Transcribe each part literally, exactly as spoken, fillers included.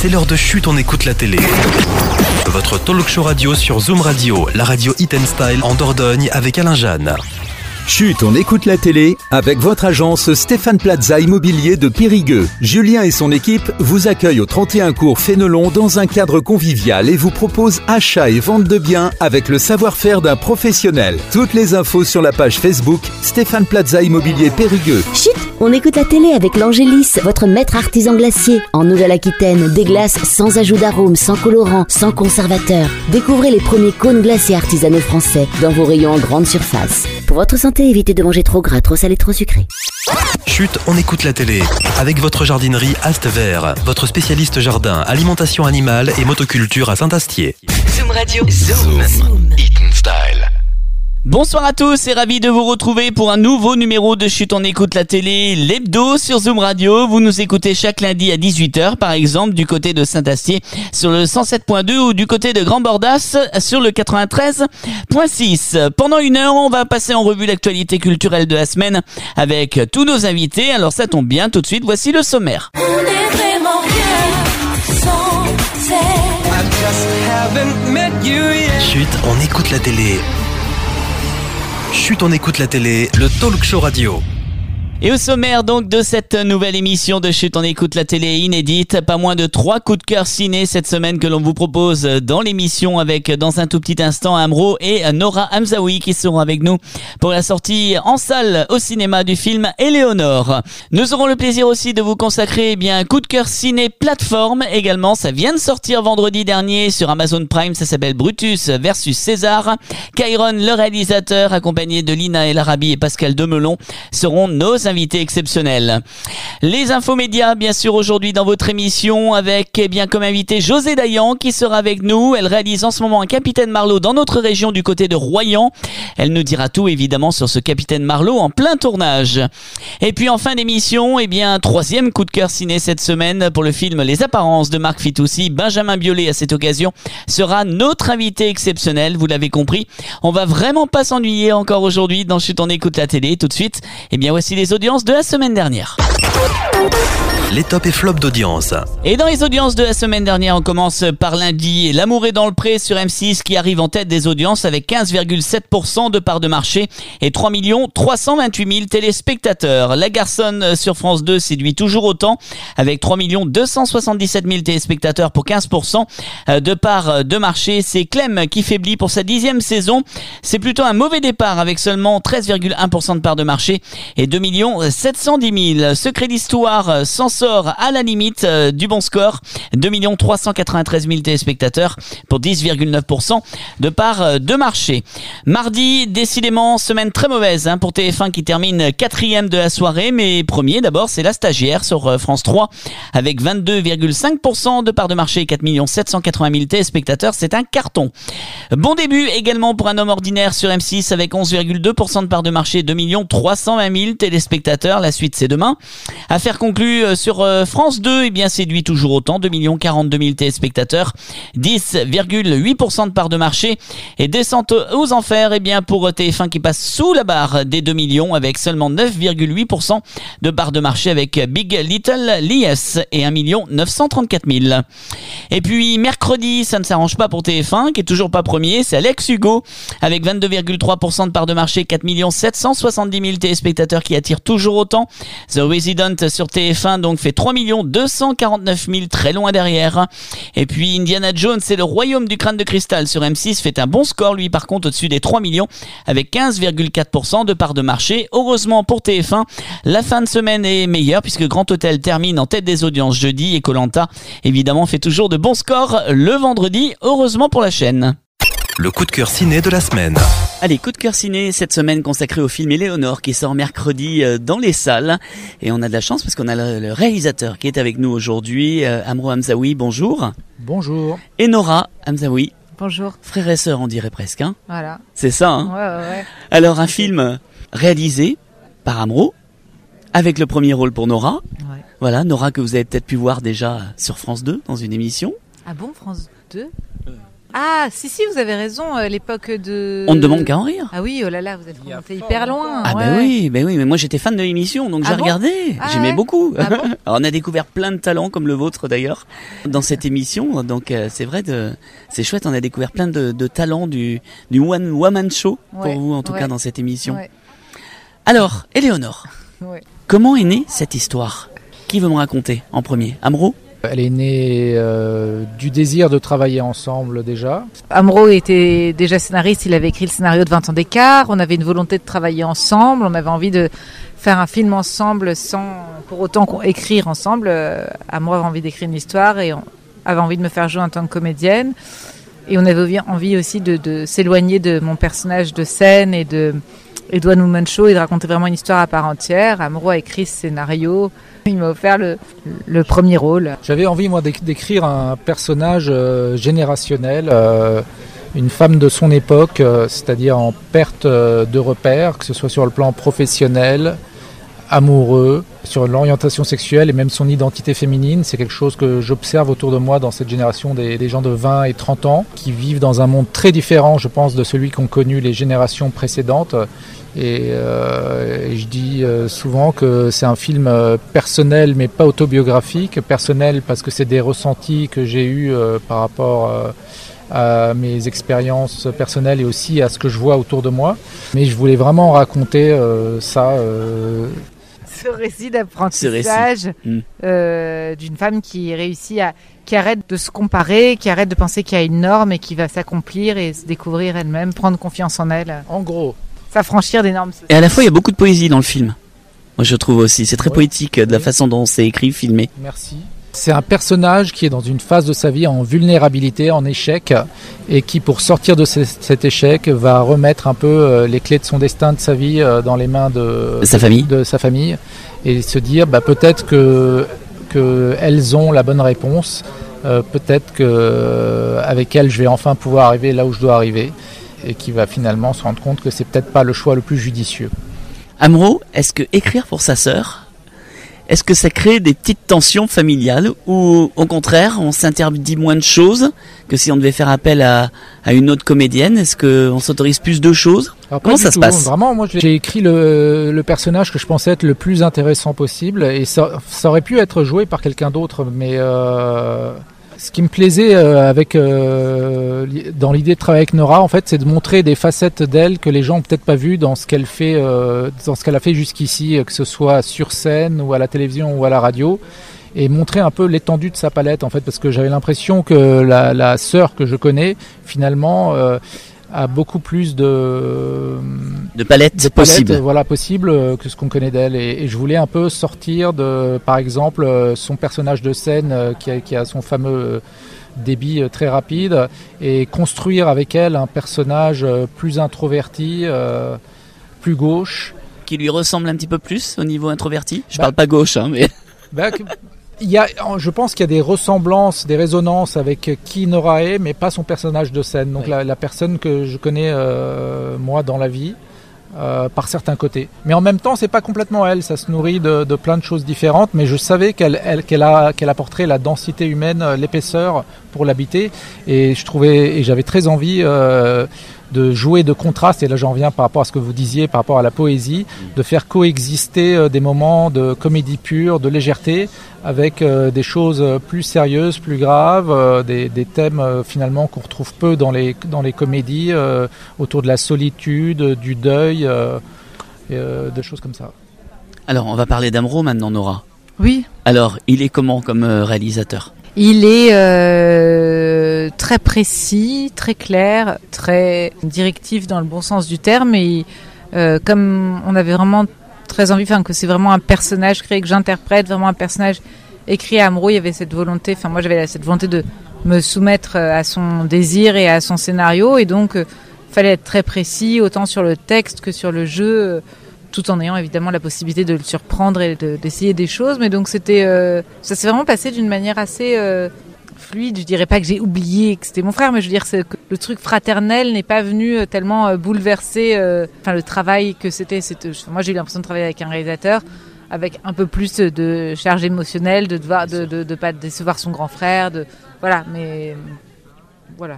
C'est l'heure de Chut, on écoute la télé. Votre talk show radio sur Zoom Radio, la radio Hit and Style en Dordogne avec Alain Jeanne. Chut, on écoute la télé avec votre agence Stéphane Plaza Immobilier de Périgueux. Julien et son équipe vous accueillent au trente et un cours Fénelon dans un cadre convivial et vous proposent achat et vente de biens avec le savoir-faire d'un professionnel. Toutes les infos sur la page Facebook Stéphane Plaza Immobilier Périgueux. Chut, on écoute la télé avec l'Angélis, votre maître artisan glacier. En Nouvelle-Aquitaine, des glaces sans ajout d'arôme, sans colorant, sans conservateur. Découvrez les premiers cônes glaciers artisanaux français dans vos rayons en grande surface. Pour votre santé, évitez de manger trop gras, trop salé, trop sucré. Chut, on écoute la télé avec votre jardinerie Ast Vert, votre spécialiste jardin, alimentation animale et motoculture à Saint-Astier. Zoom Radio, Zoom, Zoom. Hit and Style. Bonsoir à tous et ravi de vous retrouver pour un nouveau numéro de Chut, on écoute la télé, l'hebdo sur Zoom Radio. Vous nous écoutez chaque lundi à dix-huit heures par exemple du côté de Saint-Astier sur le cent sept point deux ou du côté de Grand-Bordas sur le quatre-vingt-treize point six. Pendant une heure, on va passer en revue l'actualité culturelle de la semaine avec tous nos invités. Alors ça tombe bien, tout de suite, voici le sommaire. On est vraiment bien sans Chut, on écoute la télé. Chut, on écoute la télé, le talk show radio. Et au sommaire donc de cette nouvelle émission de Chut, on écoute la télé inédite, pas moins de trois coups de cœur ciné cette semaine que l'on vous propose dans l'émission avec dans un tout petit instant Amro et Nora Hamzaoui qui seront avec nous pour la sortie en salle au cinéma du film Éléonore. Nous aurons le plaisir aussi de vous consacrer eh bien un coup de cœur ciné plateforme également, ça vient de sortir vendredi dernier sur Amazon Prime, ça s'appelle Brutus versus César. Kyron, le réalisateur, accompagné de Lina El Arabi et Pascal Demelon, seront nos invités exceptionnels. Les infos médias, bien sûr, aujourd'hui dans votre émission avec, eh bien, comme invité José Dayan qui sera avec nous. Elle réalise en ce moment un Capitaine Marlowe dans notre région du côté de Royan. Elle nous dira tout, évidemment, sur ce Capitaine Marlowe en plein tournage. Et puis, en fin d'émission, eh bien, troisième coup de cœur ciné cette semaine pour le film Les Apparences de Marc Fitoussi. Benjamin Biolay, à cette occasion, sera notre invité exceptionnel, vous l'avez compris. On va vraiment pas s'ennuyer encore aujourd'hui dans Chut, on écoute la télé. Tout de suite, eh bien, voici les audiences de la semaine dernière. Les tops et flops d'audience. Et dans les audiences de la semaine dernière, on commence par lundi. L'amour est dans le pré sur M six qui arrive en tête des audiences avec quinze virgule sept pour cent de part de marché et trois millions trois cent vingt-huit mille téléspectateurs. La Garçonne sur France deux séduit toujours autant avec trois millions deux cent soixante-dix-sept mille téléspectateurs pour quinze pour cent de part de marché. C'est Clem qui faiblit pour sa dixième saison. C'est plutôt un mauvais départ avec seulement treize virgule un pour cent de part de marché et deux millions sept cent dix mille. Secret d'Histoire s'en sort à la limite euh, du bon score, deux millions trois cent quatre-vingt-treize mille téléspectateurs pour dix virgule neuf pour cent de part euh, de marché. Mardi, décidément, semaine très mauvaise hein, pour T F un qui termine quatrième de la soirée, mais premier d'abord, c'est La Stagiaire sur euh, France trois avec vingt-deux virgule cinq pour cent de part de marché et quatre millions sept cent quatre-vingt mille téléspectateurs, c'est un carton. Bon début également pour Un homme ordinaire sur M six avec onze virgule deux pour cent de part de marché, deux millions trois cent vingt mille téléspectateurs, la suite c'est demain. Affaire conclue euh, sur France deux, eh bien séduit toujours autant, deux millions quarante-deux mille téléspectateurs, dix virgule huit pour cent de part de marché et descente aux enfers, eh bien pour T F un qui passe sous la barre des deux millions avec seulement neuf virgule huit pour cent de part de marché avec Big Little Lies et un million neuf cent trente-quatre mille. Et puis mercredi, ça ne s'arrange pas pour T F un qui est toujours pas premier, c'est Alex Hugo avec vingt-deux virgule trois pour cent de part de marché, quatre millions sept cent soixante-dix mille téléspectateurs qui attirent toujours autant. The Resident sur T F un donc fait trois millions deux cent quarante-neuf mille, très loin derrière. Et puis Indiana Jones et le Royaume du Crâne de Cristal sur M six fait un bon score, lui par contre au-dessus des trois millions avec quinze virgule quatre pour cent de part de marché. Heureusement pour T F un, la fin de semaine est meilleure puisque Grand Hôtel termine en tête des audiences jeudi et Koh-Lanta évidemment fait toujours de bons scores le vendredi, heureusement pour la chaîne. Le coup de cœur ciné de la semaine. Allez, coup de cœur ciné cette semaine consacré au film Éléonore qui sort mercredi dans les salles. Et on a de la chance parce qu'on a le, le réalisateur qui est avec nous aujourd'hui, euh, Amro Hamzaoui, bonjour. Bonjour. Et Nora Hamzaoui. Bonjour. Frère et sœur on dirait presque. Hein. Voilà. C'est ça, hein. Ouais, ouais, ouais. Alors un film réalisé par Amro, avec le premier rôle pour Nora. Ouais. Voilà, Nora que vous avez peut-être pu voir déjà sur France deux dans une émission. Ah bon, France deux ? Ah, si, si, vous avez raison, euh, l'époque de... On ne demande qu'à en rire. Ah oui, oh là là, vous êtes remonté hyper loin. Ah ouais. ben oui, ben oui, mais moi j'étais fan de l'émission, donc Ah j'ai bon regardé, Ah j'aimais ouais beaucoup. Ah bon Alors, on a découvert plein de talents comme le vôtre d'ailleurs dans cette émission, donc euh, c'est vrai, de, c'est chouette, on a découvert plein de, de talents du, du one woman show pour Ouais, vous en tout ouais. cas dans cette émission. Ouais, Alors, Éléonore, ouais. comment est née cette histoire? Qui veut me raconter en premier? Amro? Elle est née euh, du désir de travailler ensemble déjà. Amro était déjà scénariste, il avait écrit le scénario de vingt ans d'écart, on avait une volonté de travailler ensemble, on avait envie de faire un film ensemble sans pour autant qu'on écrire ensemble. Euh, Amro avait envie d'écrire une histoire et on avait envie de me faire jouer en tant que comédienne. Et on avait envie aussi de, de s'éloigner de mon personnage de scène et de et de One Woman Show et de raconter vraiment une histoire à part entière. Amro a écrit ce scénario. Il m'a offert le, le premier rôle. J'avais envie, moi, d'écrire un personnage euh, générationnel, euh, une femme de son époque, euh, c'est-à-dire en perte euh, de repères, que ce soit sur le plan professionnel, amoureux, sur l'orientation sexuelle et même son identité féminine. C'est quelque chose que j'observe autour de moi dans cette génération des, des gens de vingt et trente ans qui vivent dans un monde très différent, je pense, de celui qu'ont connu les générations précédentes. Et, euh, et je dis euh, souvent que c'est un film euh, personnel mais pas autobiographique. Personnel parce que c'est des ressentis que j'ai eus euh, par rapport euh, à mes expériences personnelles et aussi à ce que je vois autour de moi. Mais je voulais vraiment raconter euh, ça. Euh... Ce récit d'apprentissage mmh. euh, d'une femme qui réussit à... qui arrête de se comparer, qui arrête de penser qu'il y a une norme et qui va s'accomplir et se découvrir elle-même, prendre confiance en elle. En gros. S'affranchir des normes sociales. Et à la fois, il y a beaucoup de poésie dans le film. Moi, je trouve aussi. C'est très Ouais. poétique de la Oui. façon dont c'est écrit, filmé. Merci. C'est un personnage qui est dans une phase de sa vie en vulnérabilité, en échec, et qui, pour sortir de ce- cet échec, va remettre un peu euh, les clés de son destin, de sa vie, euh, dans les mains de, De sa famille. de sa famille, et se dire bah, peut-être que, que elles ont la bonne réponse, euh, peut-être que euh, avec elles je vais enfin pouvoir arriver là où je dois arriver, et qui va finalement se rendre compte que c'est peut-être pas le choix le plus judicieux. Amro, est-ce que écrire pour sa sœur, est-ce que ça crée des petites tensions familiales ou au contraire on s'interdit moins de choses que si on devait faire appel à, à une autre comédienne? Est-ce qu'on s'autorise plus de choses? Alors, pas Comment du ça se tout. passe? Vraiment, moi j'ai écrit le, le personnage que je pensais être le plus intéressant possible, et ça, ça aurait pu être joué par quelqu'un d'autre, mais euh, ce qui me plaisait euh, avec euh, dans l'idée de travailler avec Nora, en fait, c'est de montrer des facettes d'elle que les gens ont peut-être pas vues dans ce qu'elle fait, euh, dans ce qu'elle a fait jusqu'ici, que ce soit sur scène ou à la télévision ou à la radio, et montrer un peu l'étendue de sa palette, en fait, parce que j'avais l'impression que la, la sœur que je connais, finalement, euh, a beaucoup plus de De palettes de possibles. palettes, voilà, possible euh, que ce qu'on connaît d'elle, et, et je voulais un peu sortir de, par exemple, euh, son personnage de scène euh, qui, a, qui a son fameux euh, débit euh, très rapide, et construire avec elle un personnage euh, plus introverti, euh, plus gauche. Qui lui ressemble un petit peu plus au niveau introverti? Je Bah. parle pas gauche, hein, mais... Bah, que- il y a, je pense qu'il y a des ressemblances, des résonances avec qui Nora est, mais pas son personnage de scène. Donc Oui. la, la personne que je connais euh, moi dans la vie, euh, par certains côtés. Mais en même temps, c'est pas complètement elle. Ça se nourrit de, de plein de choses différentes. Mais je savais qu'elle, elle, qu'elle a, qu'elle apporterait la densité humaine, euh, l'épaisseur pour l'habiter. Et je trouvais, et j'avais très envie euh, de jouer de contraste. Et là, j'en viens par rapport à ce que vous disiez, par rapport à la poésie, de faire coexister euh, des moments de comédie pure, de légèreté, avec euh, des choses plus sérieuses, plus graves, euh, des, des thèmes euh, finalement qu'on retrouve peu dans les, dans les comédies, euh, autour de la solitude, du deuil, euh, et, euh, des choses comme ça. Alors, on va parler d'Amro maintenant, Nora. Oui. Alors, il est comment comme euh, réalisateur? Il est euh, très précis, très clair, très directif dans le bon sens du terme. Et euh, comme on avait vraiment très envie, enfin que c'est vraiment un personnage créé, que j'interprète, vraiment un personnage écrit à Amro, il y avait cette volonté, enfin moi j'avais cette volonté de me soumettre à son désir et à son scénario, et donc euh, fallait être très précis, autant sur le texte que sur le jeu, euh, tout en ayant évidemment la possibilité de le surprendre et de, d'essayer des choses. Mais donc c'était, euh, ça s'est vraiment passé d'une manière assez euh, fluide. Je dirais pas que j'ai oublié que c'était mon frère, mais je veux dire c'est que le truc fraternel n'est pas venu euh, tellement euh, bouleverser, euh, enfin le travail que c'était. c'était moi j'ai eu l'impression de travailler avec un réalisateur avec un peu plus de charge émotionnelle, de devoir, de, de, de pas décevoir son grand frère, de voilà, mais voilà.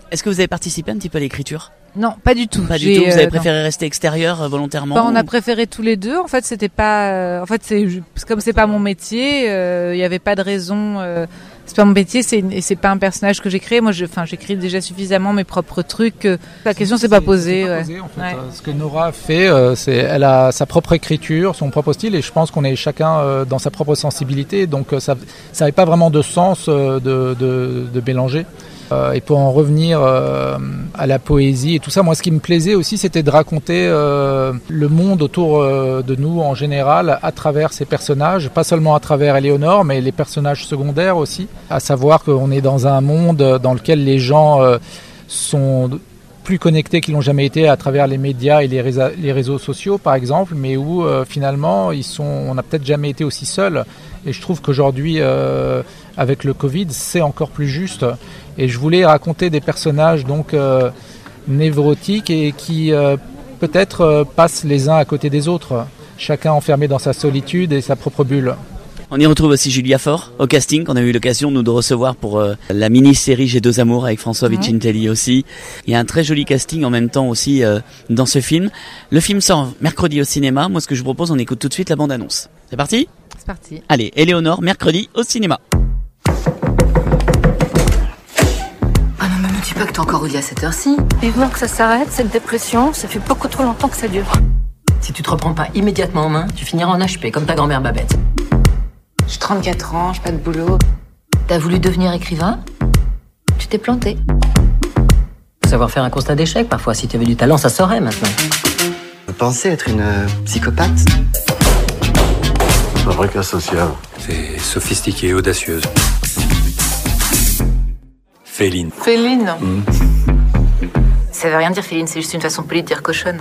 Est-ce que vous avez participé un petit peu à l'écriture ? Non, pas du tout. Pas du J'ai, tout. Vous avez euh, préféré rester extérieur euh, volontairement Enfin, on a ou- préféré tous les deux. En fait, c'était pas. euh, en fait, c'est comme c'est pas mon métier. euh, Il y avait pas de raison. Euh, c'est pas mon métier. C'est et c'est pas un personnage que j'ai créé. Moi, je, enfin, j'écris déjà suffisamment mes propres trucs. que La question s'est pas posée. C'est pas ouais. posé, en fait. Ouais. Euh, Ce que Nora a fait, euh, c'est elle a sa propre écriture, son propre style, et je pense qu'on est chacun euh, dans sa propre sensibilité. Donc euh, ça, ça n'avait pas vraiment de sens euh, de, de, de mélanger. Euh, et pour en revenir euh, à la poésie et tout ça, moi ce qui me plaisait aussi c'était de raconter euh, le monde autour euh, de nous en général à travers ces personnages, pas seulement à travers Éléonore mais les personnages secondaires aussi, à savoir qu'on est dans un monde dans lequel les gens euh, sont plus connectés qu'ils n'ont jamais été à travers les médias et les, résa- les réseaux sociaux par exemple, mais où euh, finalement ils sont, on n'a peut-être jamais été aussi seuls. Et je trouve qu'aujourd'hui, euh, avec le Covid, c'est encore plus juste. Et je voulais raconter des personnages donc euh, névrotiques et qui euh, peut-être euh, passent les uns à côté des autres, chacun enfermé dans sa solitude et sa propre bulle. On y retrouve aussi Julia Faure au casting qu'on a eu l'occasion nous de recevoir pour euh, la mini-série J'ai deux amours avec François Ouais. Vicentelli aussi. Il y a un très joli casting en même temps aussi euh, dans ce film. Le film sort mercredi au cinéma. Moi ce que je vous propose, on écoute tout de suite la bande-annonce. C'est parti ? C'est parti. Allez, Éléonore, mercredi au cinéma. Ah non, mais me dis pas que t'es encore au lit à cette heure-ci. Vivement que ça s'arrête, cette dépression. Ça fait beaucoup trop longtemps que ça dure. Si tu te reprends pas immédiatement en main, tu finiras en H P, comme ta grand-mère Babette. J'ai trente-quatre ans, j'ai pas de boulot. T'as voulu devenir écrivain? Tu t'es planté. Faut savoir faire un constat d'échec, parfois. Si t'avais du talent, ça saurait maintenant. Vous pensez être une euh, psychopathe? Un vrai cas social. C'est sophistiqué et audacieuse. Féline. Féline. Mmh. Ça veut rien dire, Féline, c'est juste une façon polie de dire cochonne.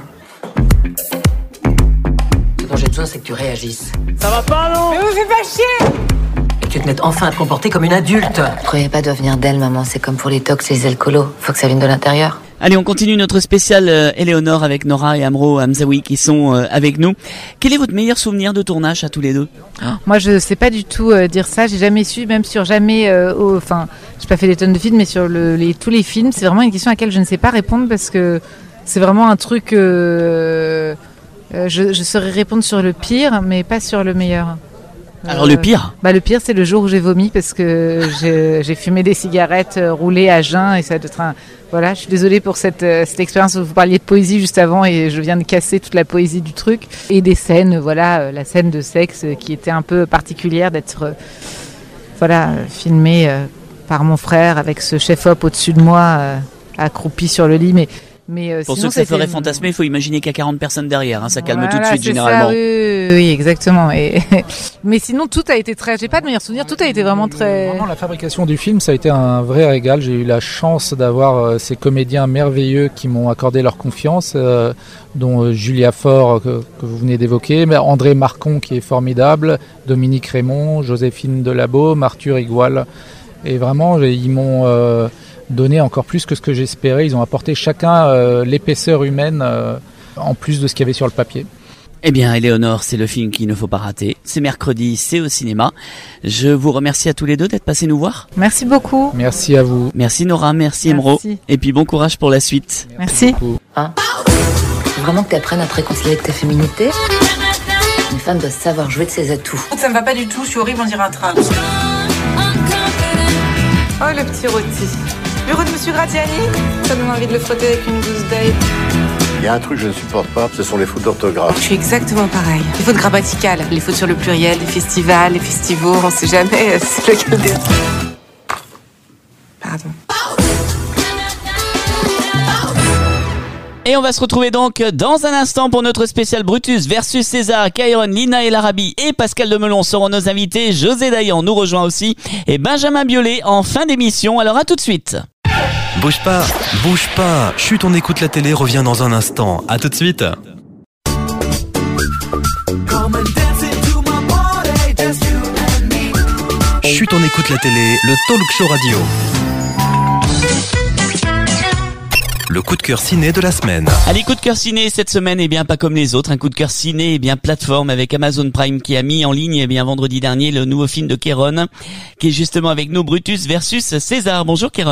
Ce dont j'ai besoin, c'est que tu réagisses. Ça va pas, non? Mais vous faites pas chier! Et que tu te mettes enfin à te comporter comme une adulte. Vous croyez pas doit venir d'elle, maman. C'est comme pour les tox et les alcoolos. Faut que ça vienne de l'intérieur. Allez, on continue notre spécial euh, Éléonore avec Nora et Amro Hamzaoui qui sont euh, avec nous. Quel est votre meilleur souvenir de tournage à tous les deux ? Moi, je sais pas du tout euh, dire ça. J'ai jamais su, même sur jamais. euh, au- Enfin, j'ai pas fait des tonnes de films, mais sur le, les, tous les films, c'est vraiment une question à laquelle je ne sais pas répondre parce que c'est vraiment un truc. euh, euh, je, je saurais répondre sur le pire, mais pas sur le meilleur. Alors le pire ? Bah le pire, c'est le jour où j'ai vomi parce que j'ai j'ai fumé des cigarettes euh, roulées à jeun et ça doit être un. Voilà, je suis désolée pour cette, euh, cette expérience. Vous parliez de poésie juste avant et je viens de casser toute la poésie du truc. Et des scènes, voilà, euh, la scène de sexe euh, qui était un peu particulière d'être, euh, voilà, euh, filmée euh, par mon frère avec ce chef-op au-dessus de moi, euh, accroupi sur le lit. Mais, mais euh, Pour sinon, ceux que ça c'était- ferait fantasmer, il faut imaginer qu'il y a quarante personnes derrière. Hein, ça calme Voilà, tout de suite c'est généralement. ça, oui, oui, exactement. Et mais sinon, tout a été très. J'ai pas de meilleurs souvenirs. Tout a été vraiment très. Vraiment, la fabrication du film, ça a été un vrai régal. J'ai eu la chance d'avoir euh, ces comédiens merveilleux qui m'ont accordé leur confiance, euh, dont euh, Julia Faure, que, que vous venez d'évoquer, mais André Marcon, qui est formidable, Dominique Raymond, Joséphine Delabaume, Arthur Igual. Et vraiment, j'ai- ils m'ont euh, donné encore plus que ce que j'espérais. Ils ont apporté chacun euh, l'épaisseur humaine, euh, en plus de ce qu'il y avait sur le papier. Eh bien, Éléonore, c'est le film qu'il ne faut pas rater. C'est mercredi, c'est au cinéma. Je vous remercie à tous les deux d'être passés nous voir. Merci beaucoup. Merci à vous. Merci Nora, merci Emro. Merci. Et puis bon courage pour la suite. Merci. Hein? Faut vraiment que t'apprennes à te réconcilier avec ta féminité. Une femme doit savoir jouer de ses atouts. Ça me va pas du tout, je suis horrible, on dirait un train. Oh, le petit rôti. Bureau de Monsieur Gratiani. Ça donne envie de le frotter avec une gousse d'ail. Il y a un truc que je ne supporte pas, ce sont les fautes d'orthographe. Je suis exactement pareil. Les fautes grammaticales, les fautes sur le pluriel, les festivals, les festivals, on sait jamais euh, c'est lequel des... Pardon. Et on va se retrouver donc dans un instant pour notre spécial Brutus versus César. Kairon, Lina El Arabi et Pascal Demelon seront nos invités. José Dayan nous rejoint aussi. Et Benjamin Biolay en fin d'émission. Alors à tout de suite. Bouge pas, bouge pas. Chut, on écoute la télé, revient dans un instant. À tout de suite. Chut, on écoute la télé, le talk show radio. Le coup de cœur ciné de la semaine. Allez, coup de cœur ciné cette semaine, eh bien pas comme les autres, un coup de cœur ciné, eh bien plateforme avec Amazon Prime qui a mis en ligne, eh bien vendredi dernier le nouveau film de Kéron, qui est justement avec nous, Brutus versus César. Bonjour Kéron.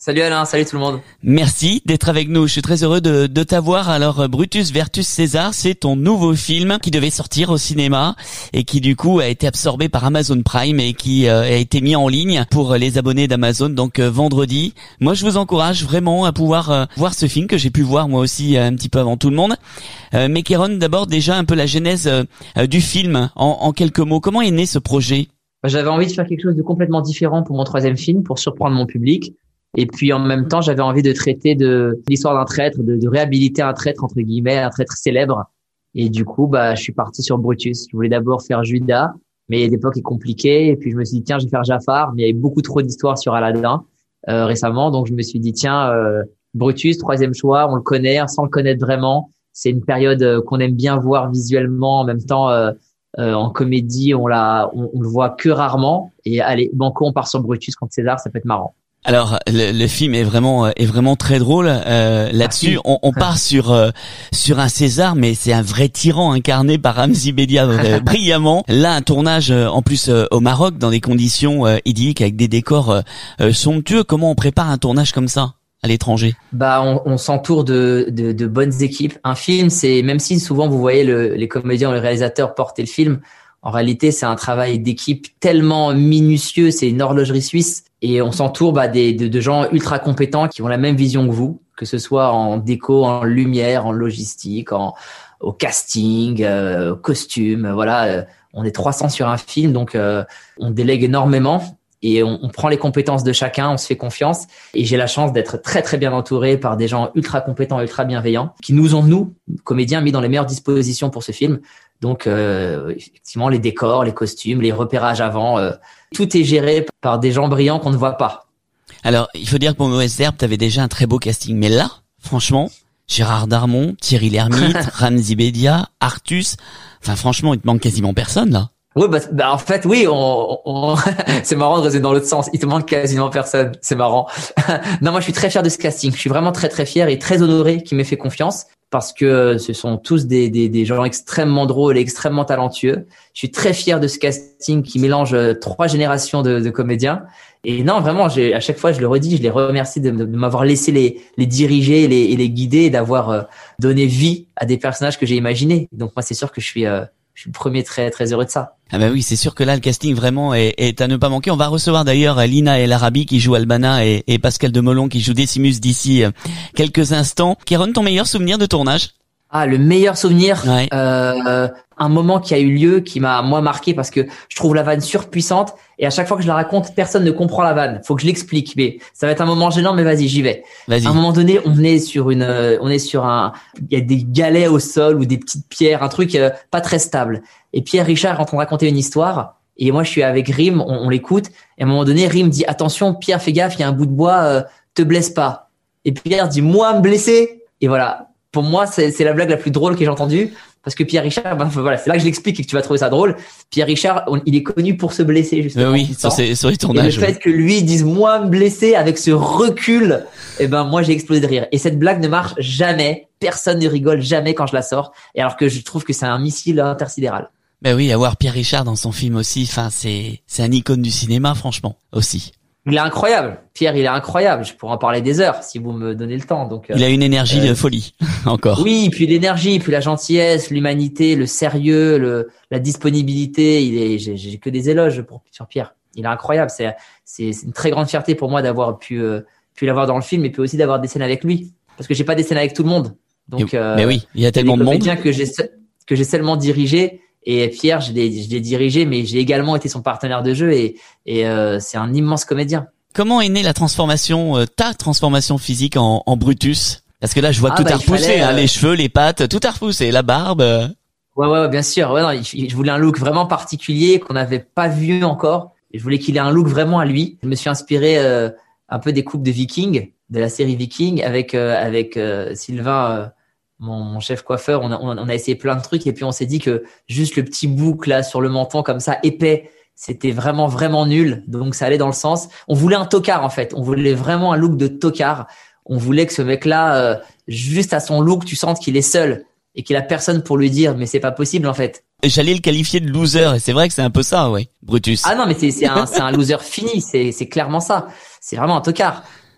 Salut Alain, salut tout le monde. Merci d'être avec nous. Je suis très heureux de, de t'avoir. Alors, Brutus versus César, c'est ton nouveau film qui devait sortir au cinéma et qui du coup a été absorbé par Amazon Prime et qui euh, a été mis en ligne pour les abonnés d'Amazon. Donc euh, vendredi. Moi, je vous encourage vraiment à pouvoir euh, voir ce film que j'ai pu voir moi aussi euh, un petit peu avant tout le monde. Euh, mais Kéron, d'abord déjà un peu la genèse euh, du film en, en quelques mots. Comment est né ce projet? J'avais envie de faire quelque chose de complètement différent pour mon troisième film, pour surprendre mon public. Et puis en même temps, j'avais envie de traiter de l'histoire d'un traître, de, de réhabiliter un traître entre guillemets, un traître célèbre. Et du coup, bah, je suis parti sur Brutus. Je voulais d'abord faire Judas, mais l'époque est compliquée. Et puis je me suis dit tiens, je vais faire Jafar, mais il y avait beaucoup trop d'histoires sur Aladdin euh, récemment, donc je me suis dit tiens, euh, Brutus, troisième choix, on le connaît sans le connaître vraiment. C'est une période qu'on aime bien voir visuellement, en même temps euh, euh, en comédie, on la, on, on le voit que rarement. Et allez, banco, on part sur Brutus contre César, ça peut être marrant. Alors le, le film est vraiment est vraiment très drôle euh, là-dessus. On, on part sur euh, sur un César, mais c'est un vrai tyran incarné par Ramzy Bedia euh, brillamment. Là, un tournage euh, en plus euh, au Maroc dans des conditions euh, idylliques avec des décors euh, euh, somptueux. Comment on prépare un tournage comme ça à l'étranger? Bah, on, on s'entoure de, de de bonnes équipes. Un film, c'est même si souvent vous voyez le, les comédiens ou les réalisateurs porter le film. En réalité, c'est un travail d'équipe tellement minutieux, c'est une horlogerie suisse. Et on s'entoure bah, des, de, de gens ultra compétents qui ont la même vision que vous, que ce soit en déco, en lumière, en logistique, en, au casting, euh, au costume. Voilà, euh, on est trois cents sur un film, donc euh, on délègue énormément et on, on prend les compétences de chacun, on se fait confiance. Et j'ai la chance d'être très très bien entouré par des gens ultra compétents, ultra bienveillants, qui nous ont, nous, comédiens, mis dans les meilleures dispositions pour ce film. Donc, euh, effectivement, les décors, les costumes, les repérages avant, euh, tout est géré par des gens brillants qu'on ne voit pas. Alors, il faut dire que pour Mauvaise Herbe, tu avais déjà un très beau casting. Mais là, franchement, Gérard Darmon, Thierry Lhermitte, Ramzy Bedia, Artus, enfin franchement, il te manque quasiment personne là. Oui, bah, bah en fait, oui, on, on... c'est marrant de raisonner dans l'autre sens. Il te manque quasiment personne, c'est marrant. Non, moi, je suis très fier de ce casting. Je suis vraiment très très fier et très honoré qu'il m'ait fait confiance parce que ce sont tous des des, des gens extrêmement drôles et extrêmement talentueux. Je suis très fier de ce casting qui mélange trois générations de, de comédiens. Et non, vraiment, j'ai, à chaque fois, je le redis, je les remercie de, de m'avoir laissé les les diriger et les, et les guider et d'avoir euh, donné vie à des personnages que j'ai imaginés. Donc moi, c'est sûr que je suis euh, je suis le premier très très heureux de ça. Ah bah oui, c'est sûr que là le casting vraiment est, est à ne pas manquer. On va recevoir d'ailleurs Lina El Arabi qui joue Albana et, et Pascal Demolon qui joue Decimus d'ici quelques instants. Kéron, ton meilleur souvenir de tournage? Ah, le meilleur souvenir, ouais. euh, un moment qui a eu lieu, qui m'a moi marqué parce que je trouve la vanne surpuissante et à chaque fois que je la raconte, personne ne comprend la vanne. Faut que je l'explique, mais ça va être un moment gênant, mais vas-y, j'y vais. Vas-y. À un moment donné, on est sur une, on est sur un, il y a des galets au sol ou des petites pierres, un truc euh, pas très stable. Et Pierre Richard est en train de raconter une histoire et moi je suis avec Rim, on, on l'écoute. Et à un moment donné, Rim dit attention, Pierre, fais gaffe, il y a un bout de bois, euh, te blesse pas. Et Pierre dit moi me blesser. Et voilà. Pour moi, c'est, c'est la blague la plus drôle que j'ai entendue parce que Pierre Richard, ben, voilà, c'est là que je l'explique et que tu vas trouver ça drôle. Pierre Richard, on, il est connu pour se blesser justement. Euh, oui, sur, ses, sur les tournages. Et le fait que lui dise moi me blesser avec ce recul, eh ben moi j'ai explosé de rire. Et cette blague ne marche jamais, personne ne rigole jamais quand je la sors. Et alors que je trouve que c'est un missile intersidéral. Ben oui, avoir Pierre Richard dans son film aussi, enfin c'est c'est un icône du cinéma franchement aussi. Il est incroyable. Pierre, il est incroyable. Je pourrais en parler des heures si vous me donnez le temps. Donc, il a une énergie euh, de folie, encore. Oui, puis l'énergie, puis la gentillesse, l'humanité, le sérieux, le, la disponibilité. Il est, j'ai, j'ai que des éloges pour, sur Pierre. Il est incroyable. C'est, c'est, c'est une très grande fierté pour moi d'avoir pu, euh, pu l'avoir dans le film et puis aussi d'avoir des scènes avec lui. Parce que j'ai pas des scènes avec tout le monde. Donc, euh, mais oui, il y a tellement de monde. que j'ai, que j'ai seulement dirigé. Et Pierre, je l'ai, je l'ai dirigé, mais j'ai également été son partenaire de jeu et, et euh, c'est un immense comédien. Comment est née la transformation, euh, ta transformation physique en, en Brutus? Parce que là, je vois que ah, tout bah, a repoussé, fallait, hein, euh... les cheveux, les pattes, tout a repoussé, la barbe. Euh... Ouais, ouais, bien sûr. Ouais, non, je voulais un look vraiment particulier qu'on n'avait pas vu encore. Et je voulais qu'il ait un look vraiment à lui. Je me suis inspiré euh, un peu des coupes de Viking, de la série Viking, avec euh, avec euh, Sylvain. Euh, Mon, mon chef coiffeur, on a, on a essayé plein de trucs et puis on s'est dit que juste le petit boucle là sur le menton comme ça épais, c'était vraiment vraiment nul. Donc ça allait dans le sens. On voulait un tocard en fait. On voulait vraiment un look de tocard. On voulait que ce mec-là, euh, juste à son look, tu sentes qu'il est seul et qu'il a personne pour lui dire mais c'est pas possible en fait. J'allais le qualifier de loser et c'est vrai que c'est un peu ça, ouais, Brutus. Ah non mais c'est c'est un c'est un loser fini. C'est c'est clairement ça. C'est vraiment un tocard.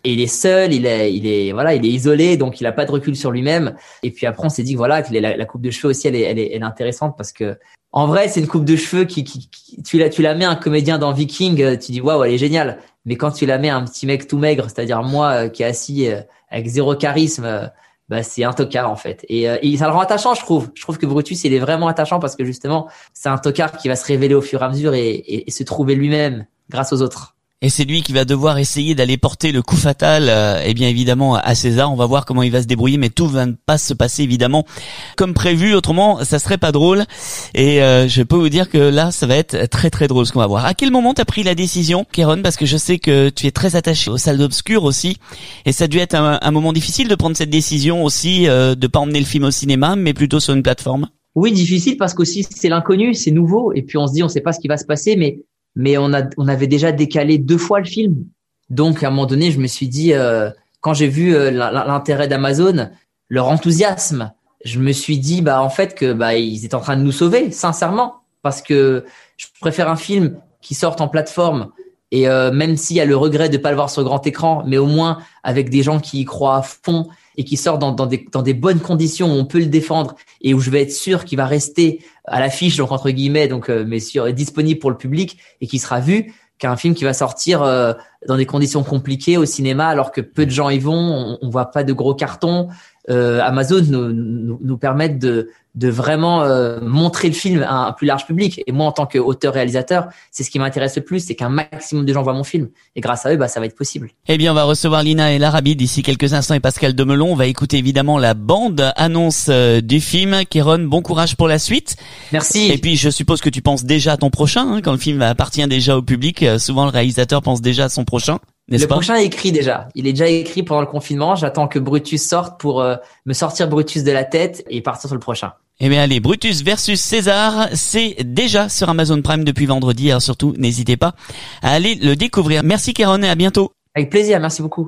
Et il est seul, il est, il est, voilà, il est isolé, donc il a pas de recul sur lui-même. Et puis après, on s'est dit que voilà, que la, la coupe de cheveux aussi, elle est, elle est, elle est intéressante parce que, en vrai, c'est une coupe de cheveux qui, qui, qui tu la, tu la mets à un comédien dans Viking, tu dis waouh, elle est géniale. Mais quand tu la mets à un petit mec tout maigre, c'est-à-dire moi euh, qui est assis euh, avec zéro charisme, euh, bah c'est un tocard en fait. Et, euh, et ça le rend attachant, je trouve. Je trouve que Brutus, il est vraiment attachant parce que justement, c'est un tocard qui va se révéler au fur et à mesure et, et, et se trouver lui-même grâce aux autres. Et c'est lui qui va devoir essayer d'aller porter le coup fatal, euh, eh bien évidemment à César. On va voir comment il va se débrouiller, mais tout va pas se passer évidemment comme prévu. Autrement, ça serait pas drôle. Et euh, je peux vous dire que là, ça va être très très drôle ce qu'on va voir. À quel moment t'as pris la décision, Kéron? Parce que je sais que tu es très attaché aux salles d'obscur aussi, et ça a dû être un, un moment difficile de prendre cette décision aussi, euh, de pas emmener le film au cinéma, mais plutôt sur une plateforme. Oui, difficile parce qu'aussi c'est l'inconnu, c'est nouveau, et puis on se dit on sait pas ce qui va se passer, mais mais on a on avait déjà décalé deux fois le film. Donc à un moment donné, je me suis dit euh, quand j'ai vu euh, l'intérêt d'Amazon, leur enthousiasme, je me suis dit bah en fait que bah ils étaient en train de nous sauver, sincèrement, parce que je préfère un film qui sorte en plateforme et euh, même s'il y a le regret de pas le voir sur grand écran, mais au moins avec des gens qui y croient à fond et qui sortent dans, dans des dans des bonnes conditions où on peut le défendre et où je vais être sûr qu'il va rester à l'affiche, donc entre guillemets, donc euh, mais sûr disponible pour le public et qui sera vu, qu'un film qui va sortir euh, dans des conditions compliquées au cinéma alors que peu de gens y vont, on, on voit pas de gros cartons. Euh, Amazon nous, nous, nous permettent de, de vraiment euh, montrer le film à un plus large public. Et moi, en tant qu'auteur-réalisateur, c'est ce qui m'intéresse le plus, c'est qu'un maximum de gens voient mon film. Et grâce à eux, bah, ça va être possible. Eh bien, on va recevoir Lina El Arabi d'ici quelques instants et Pascal Demelon. On va écouter évidemment la bande-annonce euh, du film. Kéron, bon courage pour la suite. Merci. Et puis, je suppose que tu penses déjà à ton prochain, hein, quand le film appartient déjà au public. Euh, souvent, le réalisateur pense déjà à son prochain. Le prochain est écrit déjà. Il est déjà écrit pendant le confinement. J'attends que Brutus sorte pour euh, me sortir Brutus de la tête et partir sur le prochain. Eh bien allez, Brutus versus César, c'est déjà sur Amazon Prime depuis vendredi. Alors surtout, n'hésitez pas à aller le découvrir. Merci Kéron et à bientôt. Avec plaisir, merci beaucoup.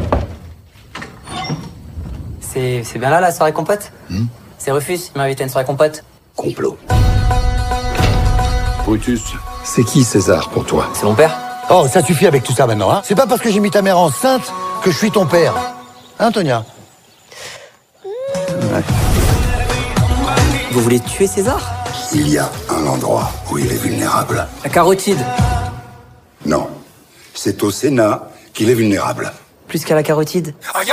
C'est, c'est bien là la soirée compote hmm C'est Rufus, il m'a invité à une soirée compote. Complot. Brutus, c'est qui César pour toi? C'est mon père. Oh, ça suffit avec tout ça maintenant, hein. C'est pas parce que j'ai mis ta mère enceinte que je suis ton père. Hein, Tonia? Ouais. Vous voulez tuer César? Il y a un endroit où il est vulnérable. La carotide. Non, c'est au Sénat qu'il est vulnérable. Plus qu'à la carotide.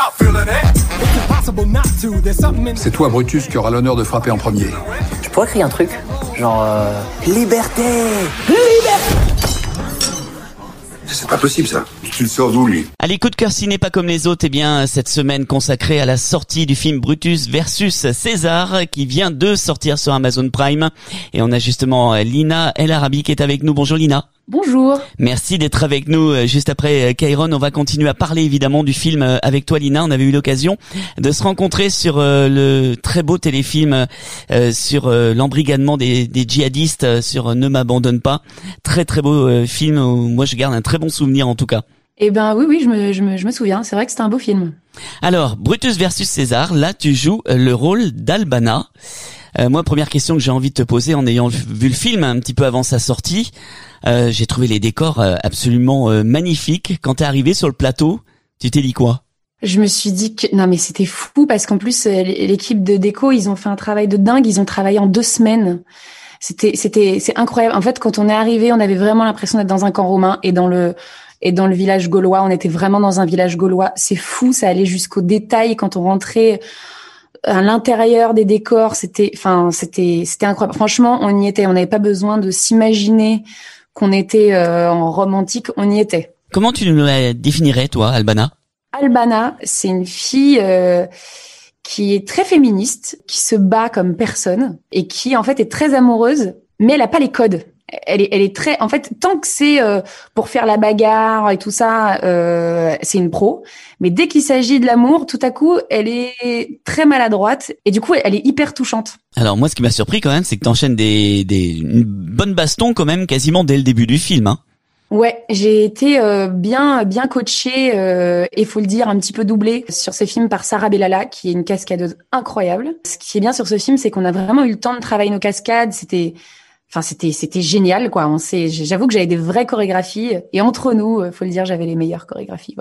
C'est toi, Brutus, qui aura l'honneur de frapper en premier. Je pourrais crier un truc, genre euh... Liberté! Liberté! C'est pas possible ça. Tu le sors d'où lui? Allez, coup de cœur ciné pas comme les autres, eh bien cette semaine consacrée à la sortie du film Brutus versus César qui vient de sortir sur Amazon Prime. Et on a justement Lina El Arabi qui est avec nous. Bonjour Lina. Bonjour. Merci d'être avec nous. Juste après Kéron, on va continuer à parler évidemment du film avec toi Lina. On avait eu l'occasion de se rencontrer sur euh, le très beau téléfilm euh, sur euh, l'embrigadement des, des djihadistes, euh, sur euh, Ne m'abandonne pas. Très très beau euh, film où moi je garde un très bon souvenir en tout cas. Eh ben oui oui, je me je me je me souviens, c'est vrai que c'était un beau film. Alors, Brutus versus César, là tu joues le rôle d'Albana. Euh, moi, première question que j'ai envie de te poser en ayant vu le film un petit peu avant sa sortie, euh, j'ai trouvé les décors euh, absolument euh, magnifiques. Quand t'es arrivé sur le plateau, tu t'es dit quoi? Je me suis dit que non mais c'était fou parce qu'en plus l'équipe de déco, ils ont fait un travail de dingue, ils ont travaillé en deux semaines. C'était c'était c'est incroyable. En fait, quand on est arrivé, on avait vraiment l'impression d'être dans un camp romain et dans le et dans le village gaulois, on était vraiment dans un village gaulois. C'est fou, ça allait jusqu'au détail quand on rentrait à l'intérieur des décors, c'était, enfin, c'était, c'était incroyable. Franchement, on y était. On n'avait pas besoin de s'imaginer qu'on était euh, en Rome antique. On y était. Comment tu nous la définirais, toi, Albana? Albana, c'est une fille euh, qui est très féministe, qui se bat comme personne et qui, en fait, est très amoureuse, mais elle a pas les codes. Elle est, elle est très, en fait, tant que c'est euh, pour faire la bagarre et tout ça, euh, c'est une pro. Mais dès qu'il s'agit de l'amour, tout à coup, elle est très maladroite et du coup, elle est hyper touchante. Alors moi, ce qui m'a surpris quand même, c'est que t'enchaînes des, des, une bonne baston quand même, quasiment dès le début du film, hein. Ouais, j'ai été euh, bien, bien coachée euh, et faut le dire, un petit peu doublée sur ce film par Sarah Bellala, qui est une cascadeuse incroyable. Ce qui est bien sur ce film, c'est qu'on a vraiment eu le temps de travailler nos cascades. C'était Enfin, c'était, c'était génial, quoi. On sait, j'avoue que j'avais des vraies chorégraphies. Et entre nous, faut le dire, j'avais les meilleures chorégraphies, voilà.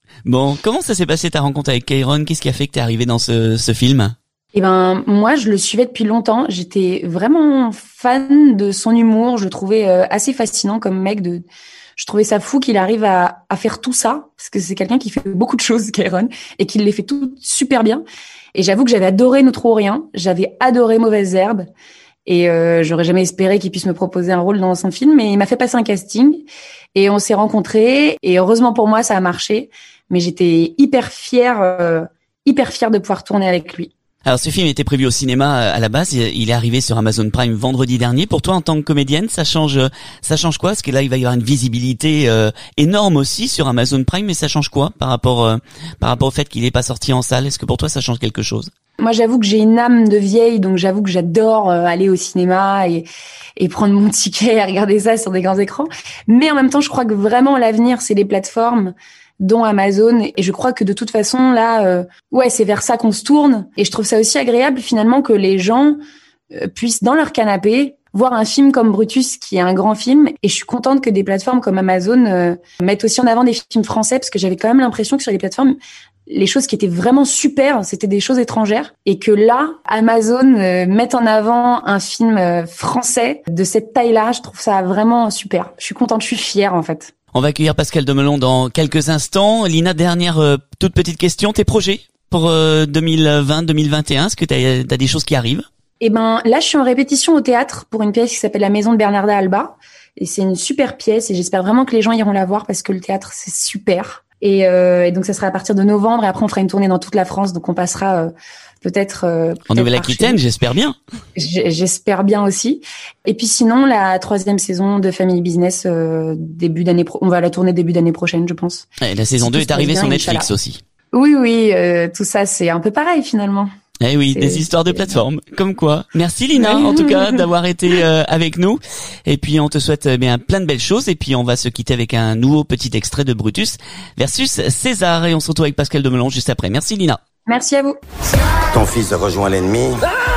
Bon, comment ça s'est passé ta rencontre avec Kairon? Qu'est-ce qui a fait que t'es arrivé dans ce, ce film? Eh ben, moi, je le suivais depuis longtemps. J'étais vraiment fan de son humour. Je le trouvais euh, assez fascinant comme mec. De, je trouvais ça fou qu'il arrive à, à faire tout ça, parce que c'est quelqu'un qui fait beaucoup de choses, Kairon, et qu'il les fait tout super bien. Et j'avoue que j'avais adoré Nous Trop Rien. J'avais adoré Mauvaises Herbes. Et euh, j'aurais jamais espéré qu'il puisse me proposer un rôle dans son film, mais il m'a fait passer un casting. Et on s'est rencontrés. Et heureusement pour moi, ça a marché. Mais j'étais hyper fière, euh, hyper fière de pouvoir tourner avec lui. Alors ce film était prévu au cinéma à la base, il est arrivé sur Amazon Prime vendredi dernier. Pour toi en tant que comédienne, ça change ça change quoi? Parce que là il va y avoir une visibilité euh, énorme aussi sur Amazon Prime, mais ça change quoi par rapport euh, par rapport au fait qu'il est pas sorti en salle? Est-ce que pour toi ça change quelque chose? Moi, j'avoue que j'ai une âme de vieille, donc j'avoue que j'adore euh, aller au cinéma et et prendre mon ticket et regarder ça sur des grands écrans. Mais en même temps, je crois que vraiment l'avenir, c'est les plateformes, dont Amazon, et je crois que de toute façon là euh, ouais c'est vers ça qu'on se tourne, et je trouve ça aussi agréable finalement que les gens euh, puissent dans leur canapé voir un film comme Brutus qui est un grand film, et je suis contente que des plateformes comme Amazon euh, mettent aussi en avant des films français, parce que j'avais quand même l'impression que sur les plateformes les choses qui étaient vraiment super, c'était des choses étrangères, et que là Amazon euh, mette en avant un film euh, français de cette taille-là, je trouve ça vraiment super. Je suis contente, je suis fière en fait. On va accueillir Pascal Demelon dans quelques instants. Lina, dernière euh, toute petite question, tes projets pour euh, deux mille vingt deux mille vingt et un, est-ce que tu as des choses qui arrivent? Eh ben là, je suis en répétition au théâtre pour une pièce qui s'appelle La Maison de Bernarda Alba, et c'est une super pièce, et j'espère vraiment que les gens iront la voir parce que le théâtre c'est super. Et, euh, et donc ça sera à partir de novembre, et après on fera une tournée dans toute la France, donc on passera euh, peut-être euh, peut-être en Nouvelle-Aquitaine, j'espère bien. J'espère bien aussi. Et puis sinon, la troisième saison de Family Business, euh, début d'année, pro- on va la tourner début d'année prochaine, je pense. Et la saison si deux est arrivée bien, sur Netflix Inch'Allah. Aussi. Oui, oui, euh, tout ça c'est un peu pareil finalement. Eh oui, c'est, des histoires de plateforme, comme quoi. Merci Lina, en tout cas, d'avoir été euh, avec nous. Et puis on te souhaite eh bien plein de belles choses. Et puis on va se quitter avec un nouveau petit extrait de Brutus versus César. Et on se retrouve avec Pascal Demelon juste après. Merci Lina. Merci à vous. Ton fils rejoint l'ennemi.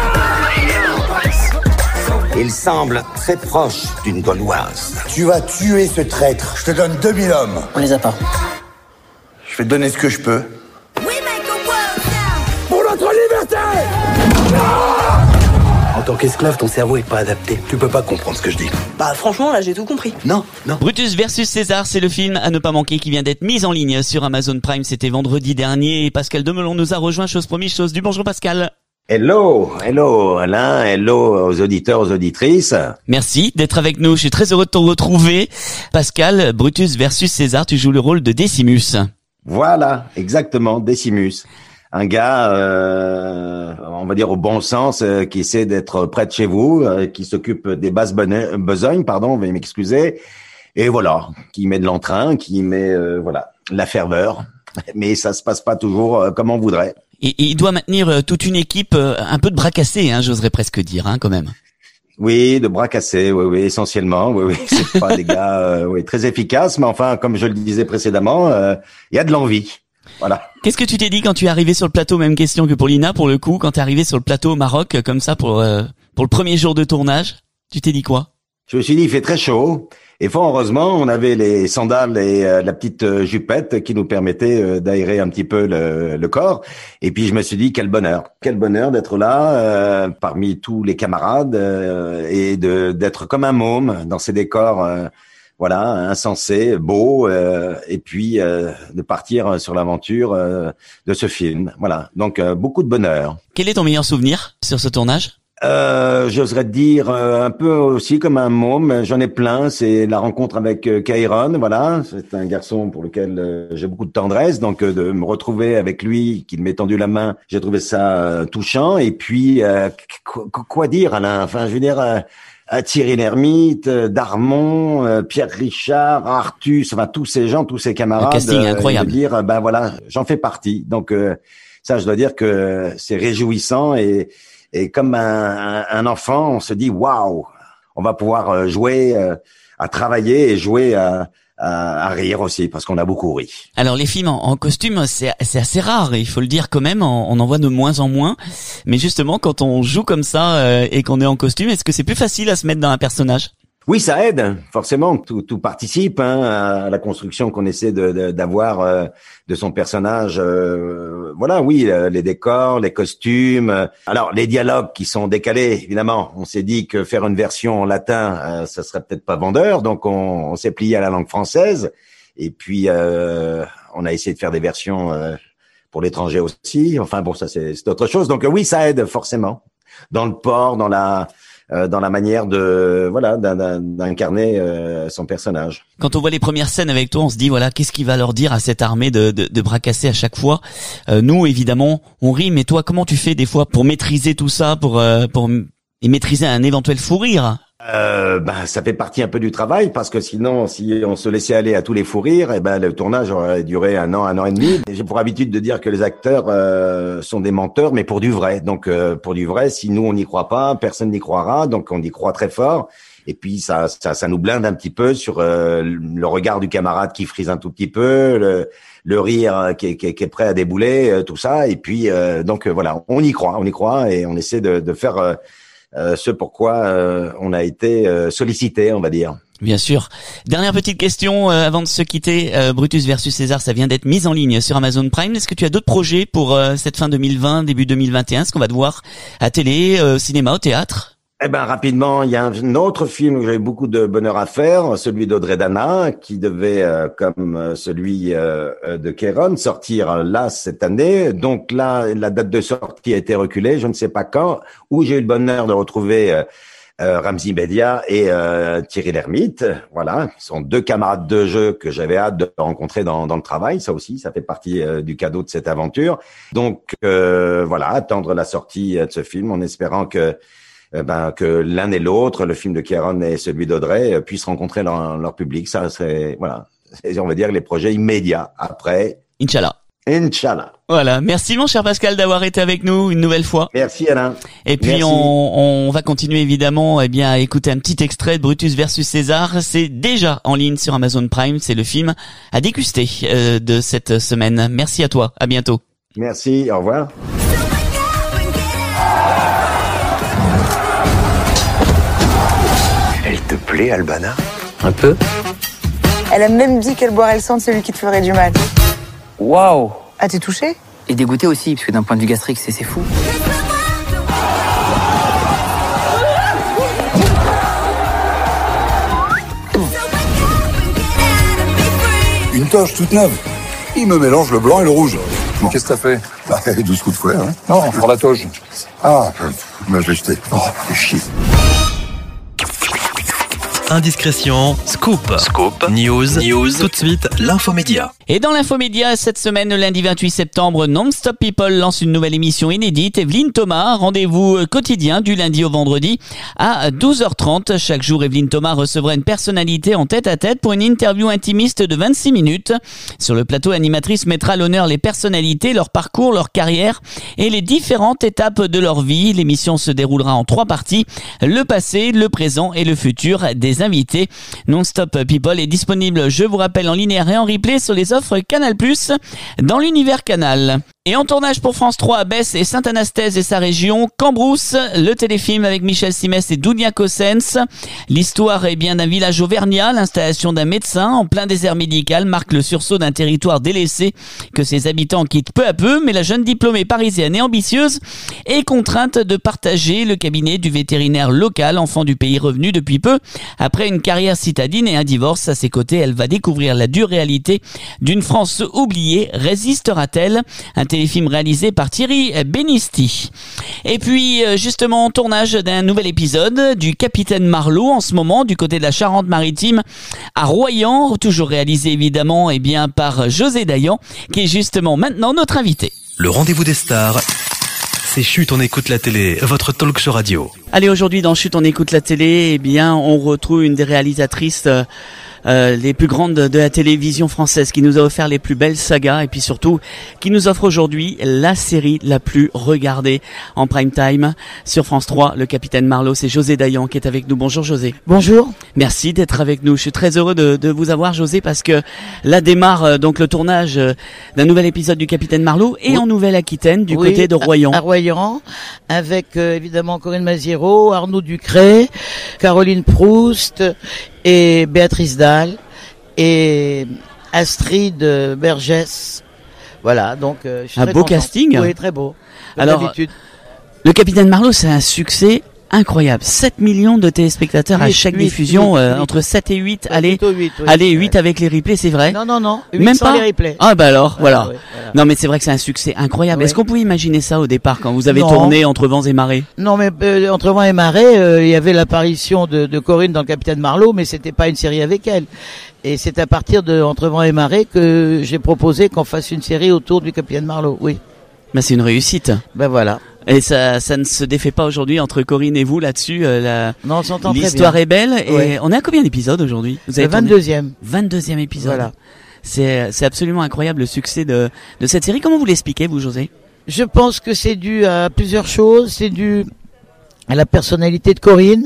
Il semble très proche d'une Gauloise. Tu vas tuer ce traître. Je te donne deux mille hommes. On les a pas. Je vais te donner ce que je peux. Pour notre liberté! En tant qu'esclave, ton cerveau est pas adapté. Tu peux pas comprendre ce que je dis. Bah franchement, là j'ai tout compris. Non, non. Brutus versus César, c'est le film à ne pas manquer qui vient d'être mis en ligne sur Amazon Prime. C'était vendredi dernier et Pascal Demelon nous a rejoint. Chose promise, chose due. Bonjour Pascal. Hello, hello Alain, hello aux auditeurs, aux auditrices. Merci d'être avec nous, je suis très heureux de te retrouver. Pascal, Brutus versus César, tu joues le rôle de Décimus. Voilà, exactement, Décimus. Un gars, euh, on va dire au bon sens, euh, qui essaie d'être près de chez vous, euh, qui s'occupe des basses besognes, pardon, veuillez m'excuser, et voilà, qui met de l'entrain, qui met, euh, voilà, la ferveur, mais ça se passe pas toujours euh, comme on voudrait. Et, et il doit maintenir euh, toute une équipe euh, un peu de bras cassés, hein, j'oserais presque dire, hein, quand même. Oui, de bras cassés, oui, oui, essentiellement, oui, oui, c'est pas des gars, euh, oui, très efficaces, mais enfin, comme je le disais précédemment, il euh, y a de l'envie. Voilà. Qu'est-ce que tu t'es dit quand tu es arrivé sur le plateau? Même question que pour Lina, pour le coup, quand tu es arrivé sur le plateau au Maroc, comme ça, pour euh, pour le premier jour de tournage, tu t'es dit quoi? Je me suis dit, il fait très chaud. Et fort heureusement, on avait les sandales et euh, la petite euh, jupette qui nous permettait euh, d'aérer un petit peu le, le corps. Et puis je me suis dit, quel bonheur, quel bonheur d'être là euh, parmi tous les camarades euh, et de d'être comme un môme dans ces décors. Euh, Voilà, insensé, beau, euh, et puis euh, de partir sur l'aventure euh, de ce film. Voilà, donc euh, beaucoup de bonheur. Quel est ton meilleur souvenir sur ce tournage? Euh, j'oserais te dire euh, un peu aussi comme un môme, j'en ai plein, c'est la rencontre avec euh, Kairon, voilà, c'est un garçon pour lequel euh, j'ai beaucoup de tendresse, donc euh, de me retrouver avec lui, qu'il m'ait tendu la main, j'ai trouvé ça euh, touchant, et puis euh, qu- qu- quoi dire Alain, enfin je veux dire... Euh, Thierry Lhermitte, Darmon, euh, Pierre Richard, Artus, enfin tous ces gens, tous ces camarades. Un casting incroyable. Euh, dire, ben voilà, j'en fais partie. Donc euh, ça, je dois dire que c'est réjouissant et, et comme un, un enfant, on se dit waouh, on va pouvoir jouer, euh, à travailler et jouer à, à, à rire aussi parce qu'on a beaucoup ri. Alors les films en, en costume, c'est, c'est assez rare, il faut le dire quand même, on, on en voit de moins en moins. Mais justement, quand on joue comme ça euh, et qu'on est en costume, est-ce que c'est plus facile à se mettre dans un personnage? Oui, ça aide, forcément, tout, tout participe hein, à la construction qu'on essaie de, de, d'avoir euh, de son personnage. Euh, voilà, oui, euh, les décors, les costumes. Alors, les dialogues qui sont décalés, évidemment. On s'est dit que faire une version en latin, euh, ça serait peut-être pas vendeur, donc on, on s'est plié à la langue française. Et puis, euh, on a essayé de faire des versions euh, pour l'étranger aussi. Enfin, bon, ça c'est, c'est autre chose. Donc, euh, oui, ça aide forcément dans le port, dans la Euh, dans la manière de voilà d'incarner euh, son personnage. Quand on voit les premières scènes avec toi, on se dit voilà, qu'est-ce qu'il va leur dire à cette armée de, de, de bras cassés à chaque fois. Euh, nous, évidemment, on rit, mais toi, comment tu fais des fois pour maîtriser tout ça, pour euh, pour et maîtriser un éventuel fou rire? Euh, ben, ça fait partie un peu du travail parce que sinon, si on se laissait aller à tous les fous rires, eh ben, le tournage aurait duré un an, un an et demi. Et j'ai pour habitude de dire que les acteurs euh, sont des menteurs, mais pour du vrai. Donc, euh, pour du vrai, si nous on n'y croit pas, personne n'y croira. Donc, on y croit très fort. Et puis, ça, ça, ça nous blinde un petit peu sur euh, le regard du camarade qui frise un tout petit peu, le, le rire qui est, qui est, qui est prêt à débouler, euh, tout ça. Et puis, euh, donc euh, voilà, on y croit, on y croit, et on essaie de, de faire. Euh, Euh, ce pourquoi euh, on a été euh, sollicité, on va dire. Bien sûr. Dernière petite question euh, avant de se quitter. Euh, Brutus versus César, ça vient d'être mis en ligne sur Amazon Prime. Est-ce que tu as d'autres projets pour euh, cette fin deux mille vingt, début deux mille vingt et un? Est-ce qu'on va te voir à télé, euh, cinéma, au théâtre? Eh ben rapidement, il y a un autre film où j'avais beaucoup de bonheur à faire, celui d'Audrey Dana, qui devait, euh, comme celui euh, de Kéron, sortir là cette année. Donc là, la date de sortie a été reculée, je ne sais pas quand, où j'ai eu le bonheur de retrouver euh, euh, Ramzy Bedia et euh, Thierry Lhermitte. Voilà, ils sont deux camarades de jeu que j'avais hâte de rencontrer dans, dans le travail. Ça aussi, ça fait partie euh, du cadeau de cette aventure. Donc euh, voilà, attendre la sortie de ce film en espérant que Eh ben, que l'un et l'autre, le film de Kéron et celui d'Audrey, puissent rencontrer leur, leur public. Ça, c'est, voilà, c'est, on va dire, les projets immédiats. Après, Inch'Allah. Inch'Allah. Voilà. Merci, mon cher Pascal, d'avoir été avec nous une nouvelle fois. Merci, Alain. Et puis, Merci. on, on va continuer, évidemment, eh bien, à écouter un petit extrait de Brutus versus César. C'est déjà en ligne sur Amazon Prime. C'est le film à déguster euh, de cette semaine. Merci à toi. À bientôt. Merci. Au revoir. Elle te plaît, Albana? Un peu. Elle a même dit qu'elle boirait le sang de celui qui te ferait du mal. Waouh. Ah, t'es touché? Et dégoûté aussi, parce que d'un point de vue gastrique, c'est, c'est fou. Une toche toute neuve. Il me mélange le blanc et le rouge. Mais qu'est-ce que t'as fait? Bah, douze coups de fouet, hein. Non, pour la toge. Ah, bah, je l'ai jeté. Oh, fais chier. Indiscrétion, scoop, scoop, news, news, tout de suite, l'infomédia. Et dans l'infomédia, cette semaine, le lundi vingt-huit septembre, Non-Stop People lance une nouvelle émission inédite. Evelyne Thomas, rendez-vous quotidien du lundi au vendredi à douze heures trente. Chaque jour, Evelyne Thomas recevra une personnalité en tête-à-tête pour une interview intimiste de vingt-six minutes. Sur le plateau, l'animatrice mettra à l'honneur les personnalités, leur parcours, leur carrière et les différentes étapes de leur vie. L'émission se déroulera en trois parties, le passé, le présent et le futur des invités. Non-Stop People est disponible, je vous rappelle, en linéaire et en replay sur les offres Canal plus, dans l'univers Canal. Et en tournage pour France trois à Besse et Saint-Anastase et sa région, Cambrousse, le téléfilm avec Michel Simès et Dounia Cossens. L'histoire est bien d'un village auvergnat. L'installation d'un médecin en plein désert médical marque le sursaut d'un territoire délaissé que ses habitants quittent peu à peu, mais la jeune diplômée parisienne et ambitieuse est contrainte de partager le cabinet du vétérinaire local, enfant du pays revenu depuis peu. Après une carrière citadine et un divorce à ses côtés, elle va découvrir la dure réalité d'une France oubliée. Résistera-t-elle? Un téléfilm réalisé par Thierry Benisti. Et puis, justement, tournage d'un nouvel épisode du Capitaine Marlowe en ce moment, du côté de la Charente-Maritime, à Royan, toujours réalisé évidemment eh bien, par José Dayan, qui est justement maintenant notre invité. Le rendez-vous des stars, c'est Chut, on écoute la télé, votre talk show radio. Allez, aujourd'hui dans Chut, on écoute la télé, eh bien, on retrouve une des réalisatrices euh, euh, les plus grandes de, de la télévision française, qui nous a offert les plus belles sagas et puis surtout qui nous offre aujourd'hui la série la plus regardée en prime time sur France trois, le Capitaine Marlowe. C'est José Dayan qui est avec nous. Bonjour José. Bonjour. Merci d'être avec nous. Je suis très heureux de, de vous avoir José parce que là démarre euh, donc le tournage euh, d'un nouvel épisode du Capitaine Marlowe et oui. en Nouvelle-Aquitaine du oui, côté de Royan. À, à Royan, avec euh, évidemment Corinne Maziero, Arnaud Ducret, Caroline Proust et Béatrice Dalle et Astrid Bergès. Voilà, donc euh, je suis un très beau content. casting. Oui, très beau. Comme Alors, d'habitude. Le Capitaine Marlowe, c'est un succès incroyable. sept millions de téléspectateurs huit, à chaque huit, diffusion, huit, euh, huit. entre sept et huit. Ouais, Allez, plutôt huit, oui, allez, ouais. huit avec les replays, c'est vrai? Non, non, non. huit Même sans pas les replays. Ah bah alors, Ah, voilà. ouais, voilà. Non mais c'est vrai que c'est un succès incroyable. Ouais. Est-ce qu'on pouvait imaginer ça au départ quand vous avez Non. tourné Entre vents et marées? Non, mais euh, entre vents et marées, euh, il y avait l'apparition de, de Corinne dans le Capitaine Marlowe, mais c'était pas une série avec elle. Et c'est à partir de Entre vents et marées que j'ai proposé qu'on fasse une série autour du Capitaine Marlowe. Oui. Bah c'est une réussite. Ben voilà. Et ça, ça ne se défait pas aujourd'hui entre Corinne et vous là-dessus. Euh, la... Non, on s'entend très bien. L'histoire est belle. Et Ouais. on est à combien d'épisodes aujourd'hui? Vous avez Le vingt-deuxième. vingt-deuxième épisode. Voilà. C'est, c'est absolument incroyable le succès de, de cette série. Comment vous l'expliquez, vous, José? Je pense que c'est dû à plusieurs choses. C'est dû à la personnalité de Corinne,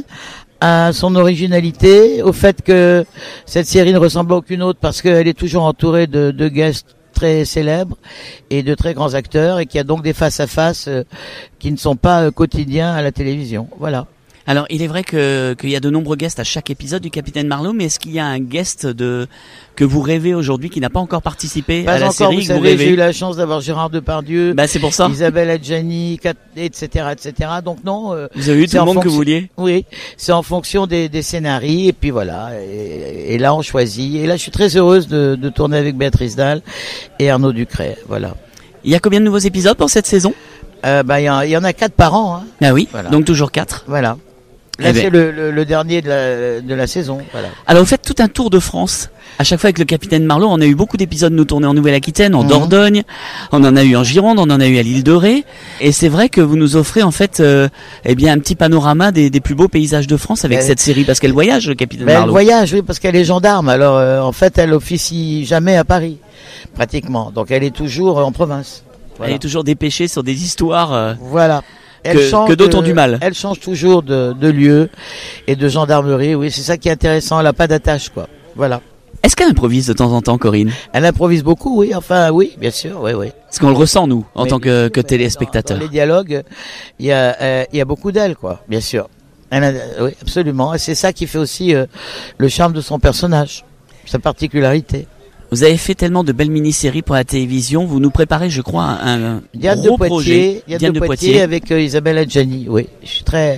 à son originalité, au fait que cette série ne ressemble à aucune autre parce qu'elle est toujours entourée de, de guests très célèbres et de très grands acteurs et qu'il y a donc des face-à-face euh, qui ne sont pas euh, quotidiens à la télévision. Voilà. Alors, il est vrai que qu'il y a de nombreux guests à chaque épisode du Capitaine Marlowe, mais est-ce qu'il y a un guest de que vous rêvez aujourd'hui qui n'a pas encore participé Pas à la encore, série vous que savez, vous rêvez? j'ai eu la chance d'avoir Gérard Depardieu, bah, c'est pour ça. Isabelle Adjani, et cetera, et cetera. Donc non. Euh, vous avez eu tout le monde que vous vouliez? Oui, c'est en fonction des, des scénarios et puis voilà. Et, et là, on choisit. Et là, je suis très heureuse de, de tourner avec Béatrice Dalle et Arnaud Ducret. Voilà. Il y a combien de nouveaux épisodes pour cette saison? Euh, bah, il y, en, il y en a quatre par an. Hein. Ah oui. Voilà. Donc toujours quatre. Voilà. Là, Eh ben. c'est le, le, le dernier de la, de la saison. Voilà. Alors, vous faites tout un tour de France. À chaque fois avec le Capitaine Marlowe, on a eu beaucoup d'épisodes nous tournés en Nouvelle-Aquitaine, en Mhm. Dordogne, on en a eu en Gironde, on en a eu à l'île de Ré. Et c'est vrai que vous nous offrez en fait, euh, eh bien, un petit panorama des, des plus beaux paysages de France avec Ben, cette série, parce qu'elle voyage, le Capitaine Ben, elle Marlowe. voyage, oui, parce qu'elle est gendarme. Alors, euh, en fait, elle officie jamais à Paris, pratiquement. Donc, elle est toujours euh, en province. Voilà. Elle est toujours dépêchée sur des histoires. euh, Voilà. Elle Que- change que d'autres de- ont du mal. Elle change toujours de, de lieu et de gendarmerie. Oui, c'est ça qui est intéressant. Elle n'a pas d'attache, quoi. Voilà. Est-ce qu'elle improvise de temps en temps, Corinne? Elle improvise beaucoup, oui. Enfin, oui, bien sûr, oui, oui. Parce qu'on le ressent, nous, en Oui, tant bien que, sûr, que mais téléspectateurs. Dans les dialogues, il y a, euh, il y a beaucoup d'elle, quoi. Bien sûr. Elle a- oui, absolument. Et c'est ça qui fait aussi euh, le charme de son personnage, sa particularité. Vous avez fait tellement de belles mini-séries pour la télévision. Vous nous préparez, je crois, un, un Diane gros de Poitiers, projet. Diane de Poitiers avec euh, Isabelle Adjani. Oui, je suis très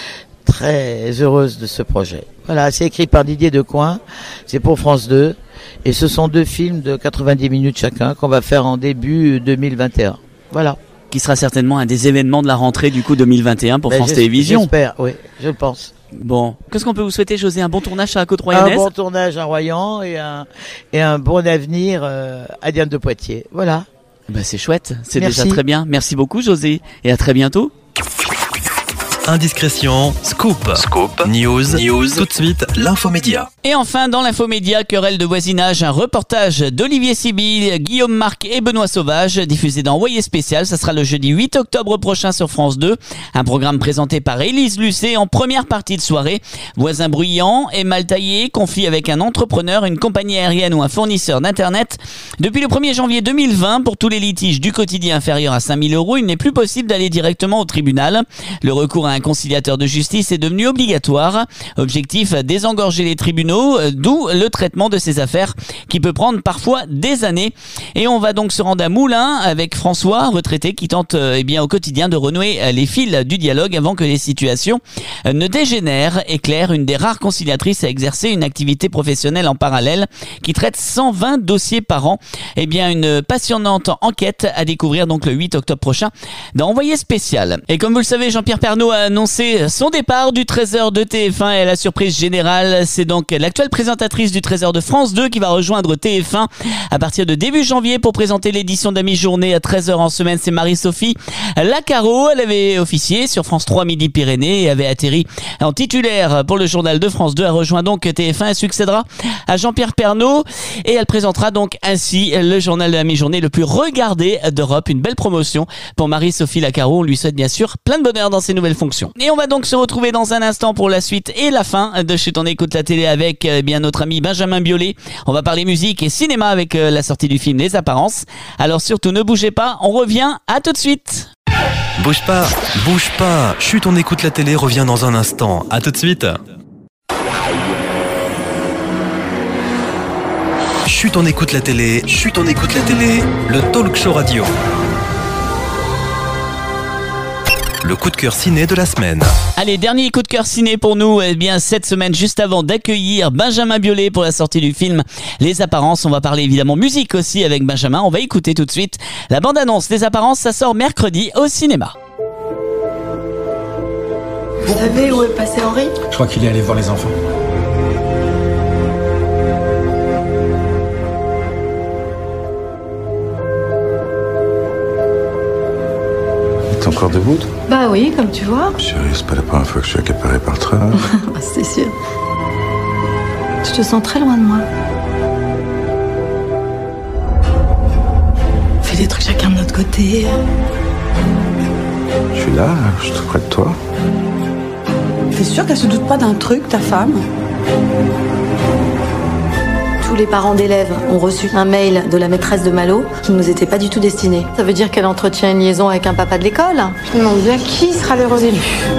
très heureuse de ce projet. Voilà, c'est écrit par Didier Decoing, c'est pour France deux, et ce sont deux films de quatre-vingt-dix minutes chacun qu'on va faire en début deux mille vingt et un. Voilà. Qui sera certainement un des événements de la rentrée du coup deux mille vingt et un pour Ben, France j'es- Télévisions. J'espère, oui, je le pense. Bon, qu'est-ce qu'on peut vous souhaiter, José? Un bon tournage sur la côte Un royanaise? bon tournage à Royan et un, et un bon avenir euh, à Diane de Poitiers. Voilà. Ben, c'est chouette, c'est Merci. déjà très bien. Merci beaucoup, José, et à très bientôt. Indiscrétion, scoop, scoop, news, news. Tout de suite, l'infomédia. Et enfin, dans l'infomédia, querelle de voisinage, un reportage d'Olivier Sibyl, Guillaume Marc et Benoît Sauvage, diffusé dans Envoyé spécial. Ça sera le jeudi huit octobre prochain sur France deux. Un programme présenté par Élise Lucet en première partie de soirée. Voisins bruyants et mal taillés, conflit avec un entrepreneur, une compagnie aérienne ou un fournisseur d'Internet. Depuis le premier janvier deux mille vingt, pour tous les litiges du quotidien inférieurs à cinq mille euros, il n'est plus possible d'aller directement au tribunal. Le recours à un conciliateur de justice est devenu obligatoire. Objectif, désengorger les tribunaux, euh, d'où le traitement de ces affaires qui peut prendre parfois des années. Et on va donc se rendre à Moulins avec François, retraité, qui tente euh, eh bien, au quotidien de renouer euh, les fils du dialogue avant que les situations euh, ne dégénèrent. Et Claire, une des rares conciliatrices à exercer une activité professionnelle en parallèle, qui traite cent vingt dossiers par an. Eh bien, une passionnante enquête à découvrir donc le huit octobre prochain dans Envoyé spécial. Et comme vous le savez, Jean-Pierre Pernaut a annoncé son départ du treize heures de T F un et la surprise générale, c'est donc l'actuelle présentatrice du treize heures de France deux qui va rejoindre rejoindre T F un à partir de début janvier pour présenter l'édition de la mi-journée à treize heures en semaine. C'est Marie-Sophie Lacaro. Elle avait officié sur France trois Midi-Pyrénées et avait atterri en titulaire pour le journal de France deux. Elle rejoint donc T F un et succédera à Jean-Pierre Pernaut et elle présentera donc ainsi le journal de la mi-journée le plus regardé d'Europe. Une belle promotion pour Marie-Sophie Lacaro. On lui souhaite bien sûr plein de bonheur dans ses nouvelles fonctions. Et on va donc se retrouver dans un instant pour la suite et la fin de Chut on écoute la télé avec eh bien notre ami Benjamin Biolay. On va parler musique et cinéma avec euh, la sortie du film Les Apparences. Alors surtout ne bougez pas, on revient, à tout de suite. Bouge pas, bouge pas. Chut on écoute la télé revient dans un instant. À tout de suite. Chut on écoute la télé, chut on écoute la télé, le talk show radio. Le coup de cœur ciné de la semaine. Allez, dernier coup de cœur ciné pour nous, eh bien cette semaine, juste avant d'accueillir Benjamin Biolay pour la sortie du film Les Apparences. On va parler évidemment musique aussi avec Benjamin. On va écouter tout de suite la bande-annonce Les Apparences. Ça sort mercredi au cinéma. Vous savez où est passé Henri ? Je crois qu'il est allé voir les enfants. T'es encore debout, toi ? Bah oui, comme tu vois. Chérie, c'est pas la première fois que je suis accaparé par le train. C'est sûr. Je te sens très loin de moi. On fait des trucs chacun de notre côté. Je suis là, je suis tout près de toi. T'es sûr qu'elle se doute pas d'un truc, ta femme ? Tous les parents d'élèves ont reçu un mail de la maîtresse de Malo qui ne nous était pas du tout destiné. Ça veut dire qu'elle entretient une liaison avec un papa de l'école. Je me demande bien qui sera l'heureux élu.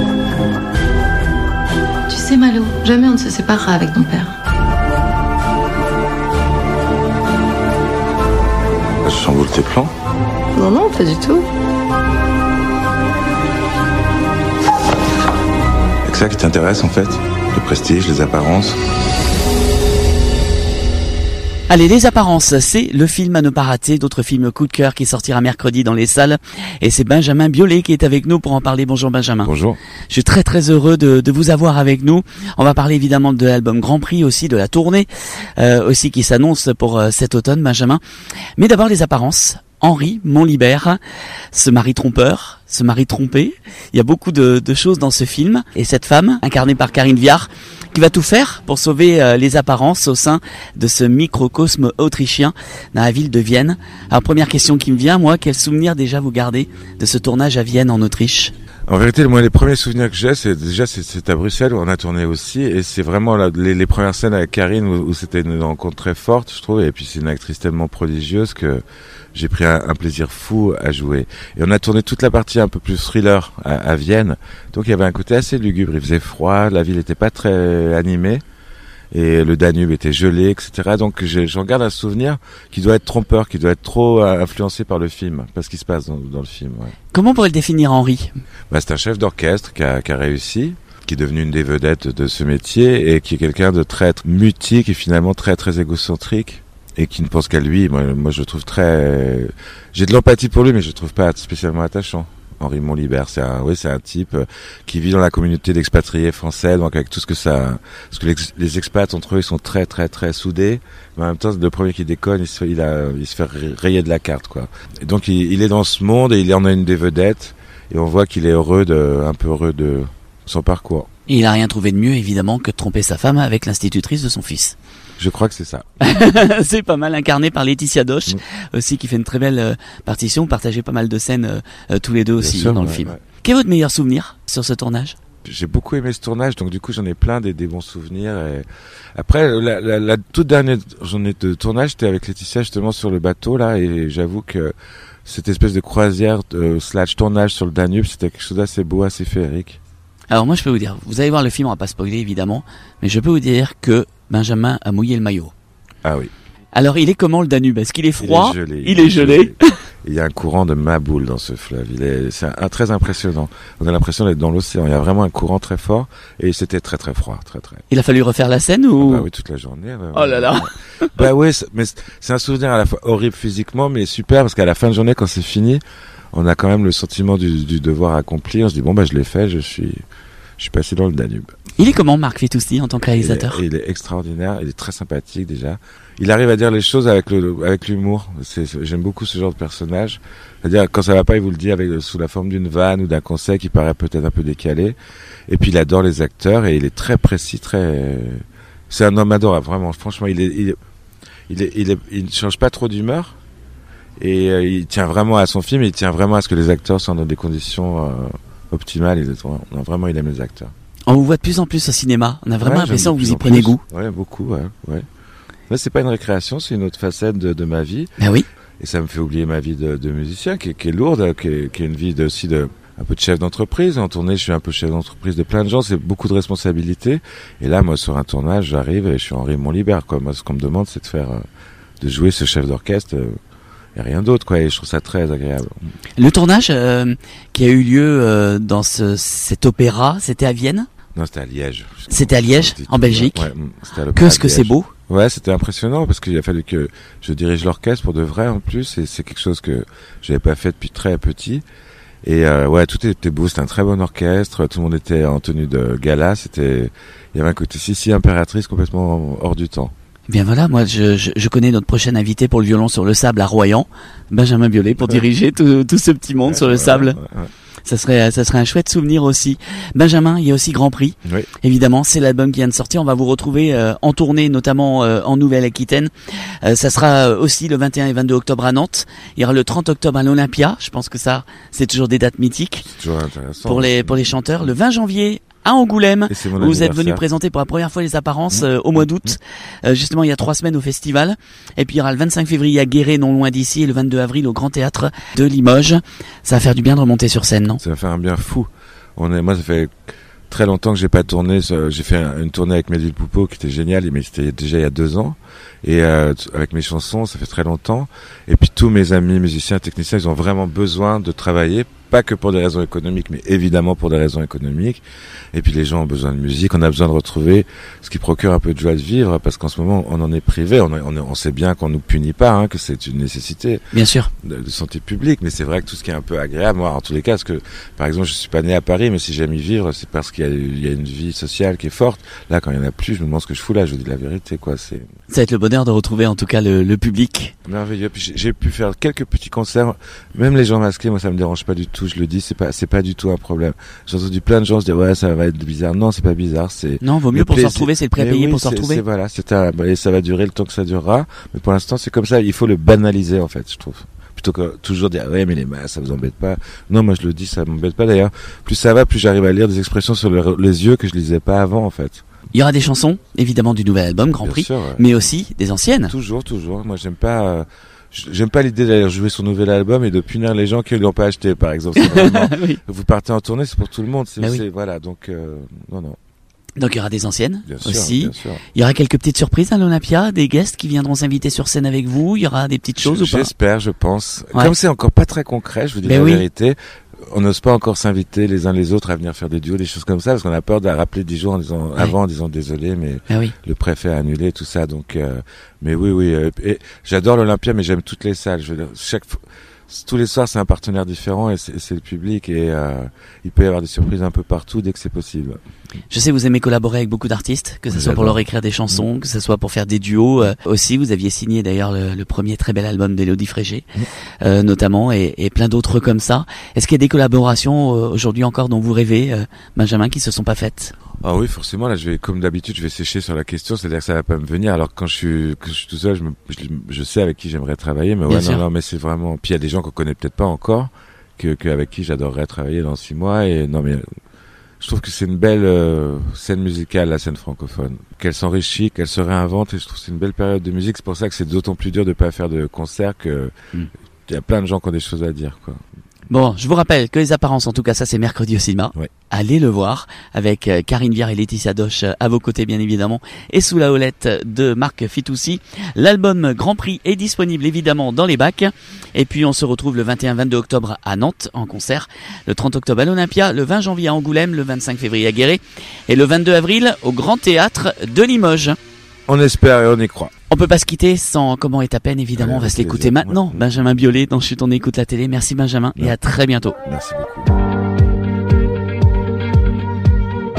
Tu sais Malo, jamais on ne se séparera avec ton père. Je chamboule tes plans ? Non, non, pas du tout. C'est que ça qui t'intéresse en fait ? Le prestige, les apparences ? Allez, Les Apparences, c'est le film à ne pas rater, d'autres films coup de cœur qui sortira mercredi dans les salles. Et c'est Benjamin Biolay qui est avec nous pour en parler. Bonjour Benjamin. Bonjour. Je suis très très heureux de, de vous avoir avec nous. On va parler évidemment de l'album Grand Prix, aussi de la tournée, euh, aussi qui s'annonce pour euh, cet automne, Benjamin. Mais d'abord Les Apparences. Henri Montlibert, ce mari trompeur, ce mari trompé. Il y a beaucoup de, de choses dans ce film. Et cette femme, incarnée par Karine Viard, qui va tout faire pour sauver euh, les apparences au sein de ce microcosme autrichien dans la ville de Vienne. Alors première question qui me vient, moi, quel souvenir déjà vous gardez de ce tournage à Vienne en Autriche ? En vérité, moi, les premiers souvenirs que j'ai, c'est déjà c'est, c'est à Bruxelles où on a tourné aussi, et c'est vraiment la, les, les premières scènes avec Karine où, où c'était une rencontre très forte, je trouve, et puis c'est une actrice tellement prodigieuse que j'ai pris un, un plaisir fou à jouer. Et on a tourné toute la partie un peu plus thriller à, à Vienne, donc il y avait un côté assez lugubre, il faisait froid, la ville n'était pas très animée, et le Danube était gelé, et cetera. Donc j'ai, j'en garde un souvenir qui doit être trompeur, qui doit être trop euh, influencé par le film, parce qu'il se passe dans, dans le film. Ouais. Comment on pourrait le définir, Henri ? Bah, c'est un chef d'orchestre qui a, qui a réussi, qui est devenu une des vedettes de ce métier, et qui est quelqu'un de très mutique et finalement très très égocentrique, et qui ne pense qu'à lui. Moi, moi je le trouve très... J'ai de l'empathie pour lui, mais je le trouve pas spécialement attachant. Henri Montlibert, c'est un, oui, c'est un type euh, qui vit dans la communauté d'expatriés français, donc avec tout ce que ça, parce que les, les expats entre eux, ils sont très, très, très soudés, mais en même temps, le premier qui déconne, il se, il a, il se fait rayer de la carte, quoi. Et donc, il, il est dans ce monde et il en a une des vedettes, et on voit qu'il est heureux de, un peu heureux de son parcours. Et il a rien trouvé de mieux, évidemment, que de tromper sa femme avec l'institutrice de son fils. Je crois que c'est ça. C'est pas mal, incarné par Laetitia Doche, mmh. aussi, qui fait une très belle euh, partition. Vous partagez pas mal de scènes euh, tous les deux aussi sûr, dans ouais, le film. Ouais. Quel est votre meilleur souvenir sur ce tournage ? J'ai beaucoup aimé ce tournage, donc du coup j'en ai plein des, des bons souvenirs. Et... Après, la, la, la toute dernière journée de tournage, j'étais avec Laetitia justement sur le bateau là, et j'avoue que cette espèce de croisière euh, slash tournage sur le Danube, c'était quelque chose d'assez beau, assez féerique. Alors moi je peux vous dire, vous allez voir le film, on va pas spoiler évidemment, mais je peux vous dire que Benjamin a mouillé le maillot. Ah oui. Alors il est comment le Danube ? Est-ce qu'il est froid ? Il est gelé. Il, il est gelé. gelé. Il y a un courant de maboule dans ce fleuve. Il est, c'est un, un, très impressionnant. On a l'impression d'être dans l'océan. Il y a vraiment un courant très fort et c'était très très froid, très très. Il a fallu refaire la scène ou ? Ah bah oui, toute la journée. Bah, oh là là. Bah oui, mais c'est un souvenir à la fois horrible physiquement, mais super parce qu'à la fin de journée, quand c'est fini, on a quand même le sentiment du, du devoir accompli. On se dit bon bah je l'ai fait, je suis. je suis passé dans le Danube. Il est comment, Marc Fitoussi, en tant que réalisateur? il est, il est extraordinaire, il est très sympathique déjà. Il arrive à dire les choses avec le, avec l'humour. C'est, c'est, j'aime beaucoup ce genre de personnage. C'est-à-dire, quand ça va pas, il vous le dit avec, sous la forme d'une vanne ou d'un conseil qui paraît peut-être un peu décalé. Et puis, il adore les acteurs et il est très précis, très, c'est un homme adorable, vraiment. Franchement, il est, il est, il est, il, est, il ne change pas trop d'humeur. Et euh, il tient vraiment à son film, et il tient vraiment à ce que les acteurs soient dans des conditions euh, optimales. Il est, non, vraiment, il aime les acteurs. On vous voit de plus en plus au cinéma. On a vraiment ouais, l'impression que vous y plus. prenez goût. Ouais, beaucoup, ouais, ouais. Là, c'est pas une récréation, c'est une autre facette de, de ma vie. Ben oui. Et ça me fait oublier ma vie de, de musicien, qui, qui est lourde, qui est, qui est une vie de, aussi de, un peu de chef d'entreprise. En tournée, je suis un peu chef d'entreprise de plein de gens, c'est beaucoup de responsabilités. Et là, moi, sur un tournage, j'arrive et je suis Henri Monlibert, quoi. Moi, ce qu'on me demande, c'est de faire, euh, de jouer ce chef d'orchestre, euh, et rien d'autre, quoi. Et je trouve ça très agréable. Le tournage, euh, qui a eu lieu, euh, dans ce, cet opéra, c'était à Vienne? Non, c'était à Liège. C'était à Liège, en Belgique. Ouais, c'était à que ce que c'est beau. Ouais, c'était impressionnant parce qu'il a fallu que je dirige l'orchestre pour de vrai en plus, et c'est quelque chose que j'avais pas fait depuis très petit. Et euh, ouais, tout était beau, c'était un très bon orchestre, tout le monde était en tenue de gala, c'était, il y avait un côté si si impératrice complètement hors du temps. Bien voilà, moi je, je, je connais notre prochain invité pour le violon sur le sable à Royan, Benjamin Biolay, pour diriger tout, tout ce petit monde ouais, sur le ouais, sable. Ouais, ouais. Ça serait, ça serait un chouette souvenir aussi. Benjamin, il y a aussi Grand Prix. Oui. Évidemment, c'est l'album qui vient de sortir. On va vous retrouver euh, en tournée, notamment euh, en Nouvelle-Aquitaine. Euh, ça sera aussi le vingt et un et vingt-deux octobre à Nantes. Il y aura le trente octobre à l'Olympia. Je pense que ça, c'est toujours des dates mythiques. C'est toujours intéressant. Pour les, pour les chanteurs. Le vingt janvier à Angoulême, où vous êtes venu présenter pour la première fois les apparences mmh. euh, au mois d'août, mmh. euh, justement il y a trois semaines au festival. Et puis il y aura le vingt-cinq février à Guéret, non loin d'ici, et le vingt-deux avril au Grand Théâtre de Limoges. Ça va faire du bien de remonter sur scène, non? Ça va faire un bien fou. On est, moi ça fait très longtemps que j'ai pas tourné. J'ai fait une tournée avec Médil Poupeau qui était géniale, mais c'était déjà il y a deux ans. Et euh, avec mes chansons, ça fait très longtemps. Et puis tous mes amis musiciens, techniciens, ils ont vraiment besoin de travailler. Pas que pour des raisons économiques, mais évidemment pour des raisons économiques. Et puis les gens ont besoin de musique, on a besoin de retrouver ce qui procure un peu de joie de vivre, parce qu'en ce moment on en est privé, on, on, on sait bien qu'on nous punit pas, hein, que c'est une nécessité. Bien sûr. De, de santé publique, mais c'est vrai que tout ce qui est un peu agréable, moi en tous les cas, parce que par exemple je suis pas né à Paris, mais si j'aime y vivre, c'est parce qu'il y a, il y a une vie sociale qui est forte. Là quand il y en a plus, je me demande ce que je fous là, je vous dis la vérité, quoi. C'est... Ça va être le bonheur de retrouver en tout cas le, le public. Merveilleux. Puis j'ai, j'ai pu faire quelques petits concerts, même les gens masqués, moi ça me dérange pas du tout, je le dis, c'est pas c'est pas du tout un problème. J'ai entendu plein de gens se dire ouais ça va être bizarre. Non, c'est pas bizarre, c'est non, vaut mieux pour plaisir. Se retrouver, c'est le prêt payé oui, pour se retrouver. C'est, voilà, c'est un, et ça va durer le temps que ça durera, mais pour l'instant c'est comme ça, il faut le banaliser en fait, je trouve. Plutôt que toujours dire ouais mais les masses ça vous embête pas. Non, moi je le dis, ça m'embête pas d'ailleurs. Plus ça va, plus j'arrive à lire des expressions sur le, les yeux que je lisais pas avant en fait. Il y aura des chansons, évidemment du nouvel album Grand Bien Prix, sûr, ouais. mais aussi des anciennes. Toujours, toujours. Moi j'aime pas euh, J'aime pas l'idée d'aller jouer son nouvel album et de punir les gens qui l'ont pas acheté, par exemple. Vraiment, oui. Vous partez en tournée, c'est pour tout le monde. C'est, c'est, oui. Voilà, donc euh, non, non. Donc il y aura des anciennes bien aussi. Sûr, bien sûr. Il y aura quelques petites surprises à l'Olympia, des guests qui viendront s'inviter sur scène avec vous. Il y aura des petites choses je, ou pas? J'espère, je pense. Ouais. Comme c'est encore pas très concret, je vous dis Mais la oui. vérité. On n'ose pas encore s'inviter les uns les autres à venir faire des duos, des choses comme ça, parce qu'on a peur de rappeler dix jours en disant, ouais. avant en disant désolé, mais, mais oui. le préfet a annulé tout ça. Donc, euh, mais oui, oui. Euh, et j'adore l'Olympia, mais j'aime toutes les salles. Je veux dire, chaque tous les soirs, c'est un partenaire différent et c'est, c'est le public et euh, il peut y avoir des surprises un peu partout dès que c'est possible. Je sais, vous aimez collaborer avec beaucoup d'artistes, que ce soit pour leur écrire des chansons, mmh. que ce soit pour faire des duos. Euh, aussi, vous aviez signé d'ailleurs le, le premier très bel album d'Élodie Frégé, mmh. euh, notamment, et, et plein d'autres comme ça. Est-ce qu'il y a des collaborations euh, aujourd'hui encore dont vous rêvez, euh, Benjamin, qui se sont pas faites? Ah oui, forcément. Là, je vais, comme d'habitude, je vais sécher sur la question, c'est-à-dire que ça va pas me venir. Alors quand je suis, quand je suis tout seul, je, me, je, je sais avec qui j'aimerais travailler, mais ouais, non, non, mais c'est vraiment. Puis il y a des gens qu'on connaît peut-être pas encore, que, que avec qui j'adorerais travailler dans six mois. Et non, mais je trouve que c'est une belle euh, scène musicale, la scène francophone. Qu'elle s'enrichit, qu'elle se réinvente, et je trouve que c'est une belle période de musique. C'est pour ça que c'est d'autant plus dur de pas faire de concerts, que il mm. y a plein de gens qui ont des choses à dire, quoi. Bon, je vous rappelle que les apparences, en tout cas, ça c'est mercredi au cinéma. Ouais. Allez le voir avec euh, Karine Viard et Laetitia Doche euh, à vos côtés, bien évidemment, et sous la houlette de Marc Fitoussi. L'album Grand Prix est disponible évidemment dans les bacs. Et puis on se retrouve le vingt et un vingt-deux octobre à Nantes en concert, le trente octobre à l'Olympia, le vingt janvier à Angoulême, le vingt-cinq février à Guéret et le vingt-deux avril au Grand Théâtre de Limoges. On espère et on y croit. On peut pas se quitter sans Comment est ta peine, évidemment. Ouais, on va se l'écouter plaisir. Maintenant. Ouais. Benjamin Biolay dans Chut on écoute la télé. Merci Benjamin ouais. et à très bientôt. Merci beaucoup.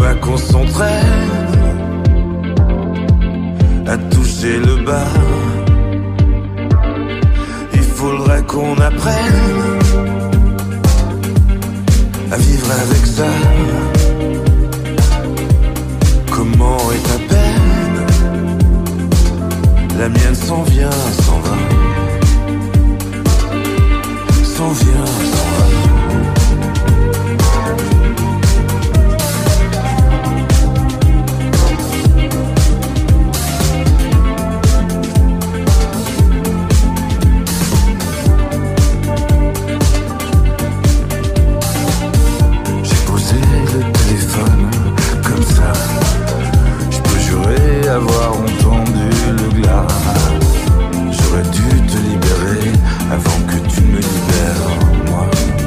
pas qu'on s'entraîne à toucher le bas. Il faudrait qu'on apprenne à vivre avec ça. Comment est ta peine? La mienne s'en vient, s'en va. S'en vient, s'en va. Avoir entendu le glas, j'aurais dû te libérer avant que tu me libères, moi.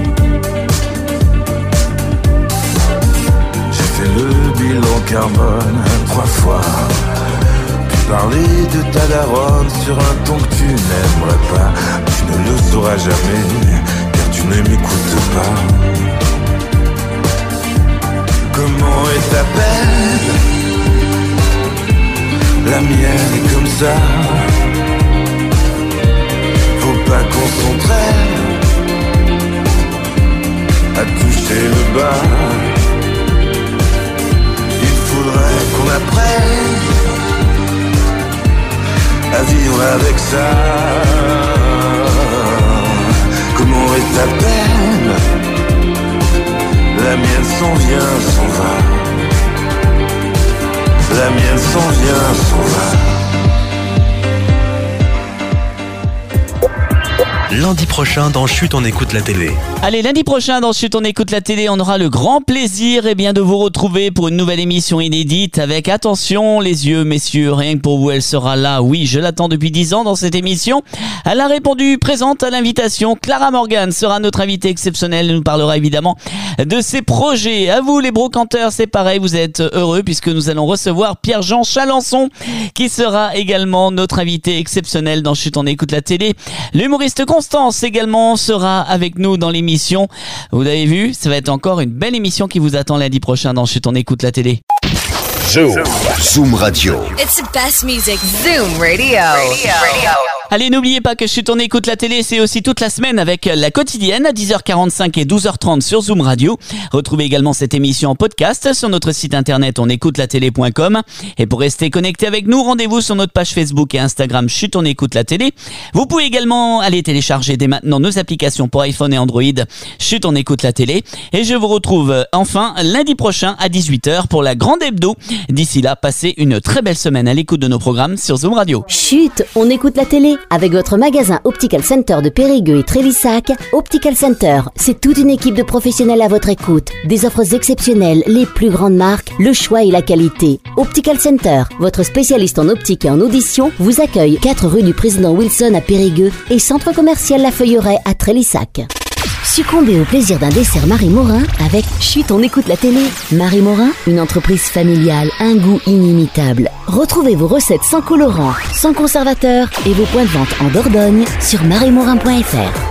J'ai fait le bilan carbone trois fois, puis parler de ta daronne sur un ton que tu n'aimerais pas. Tu ne le sauras jamais, car tu ne m'écoutes pas. Comment est ta peine? La mienne est comme ça. Faut pas qu'on s'entraîne à toucher le bas. Il faudrait qu'on apprenne à vivre avec ça. Comment est ta peine? La mienne s'en vient, s'en va. La mienne s'en vient, s'en va. Lundi prochain dans Chut, on écoute la télé. Allez, lundi prochain dans Chut, on écoute la télé, on aura le grand plaisir eh bien, de vous retrouver pour une nouvelle émission inédite avec, attention les yeux messieurs, rien que pour vous, elle sera là. Oui, je l'attends depuis dix ans dans cette émission. Elle a répondu présente à l'invitation. Clara Morgan sera notre invitée exceptionnelle. Elle nous parlera évidemment de ses projets. À vous les brocanteurs, c'est pareil, vous êtes heureux puisque nous allons recevoir Pierre-Jean Chalençon qui sera également notre invité exceptionnel dans Chut, on écoute la télé. L'humoriste Constance également sera avec nous dans l'émission. Vous avez vu, ça va être encore une belle émission qui vous attend lundi prochain dans Chut, on écoute la télé. Zoom. Zoom Radio. It's the best music. Zoom Radio. Radio. Allez, n'oubliez pas que Chut, on écoute la télé, c'est aussi toute la semaine avec la quotidienne à dix heures quarante-cinq et douze heures trente sur Zoom Radio. Retrouvez également cette émission en podcast sur notre site internet onécoutelatélé point com. Et pour rester connecté avec nous, rendez-vous sur notre page Facebook et Instagram Chut, on écoute la télé. Vous pouvez également aller télécharger dès maintenant nos applications pour iPhone et Android. Chut, on écoute la télé. Et je vous retrouve enfin lundi prochain à dix-huit heures pour la grande hebdo. D'ici là, passez une très belle semaine à l'écoute de nos programmes sur Zoom Radio. Chut, on écoute la télé. Avec votre magasin Optical Center de Périgueux et Trélissac, Optical Center, c'est toute une équipe de professionnels à votre écoute. Des offres exceptionnelles, les plus grandes marques, le choix et la qualité. Optical Center, votre spécialiste en optique et en audition, vous accueille quatre rue du Président Wilson à Périgueux et Centre commercial La Feuilleraie à Trélissac. Succombez au plaisir d'un dessert Marie Morin avec Chut, on écoute la télé. Marie Morin, une entreprise familiale, un goût inimitable. Retrouvez vos recettes sans colorant, sans conservateur et vos points de vente en Dordogne sur marie morin point f r.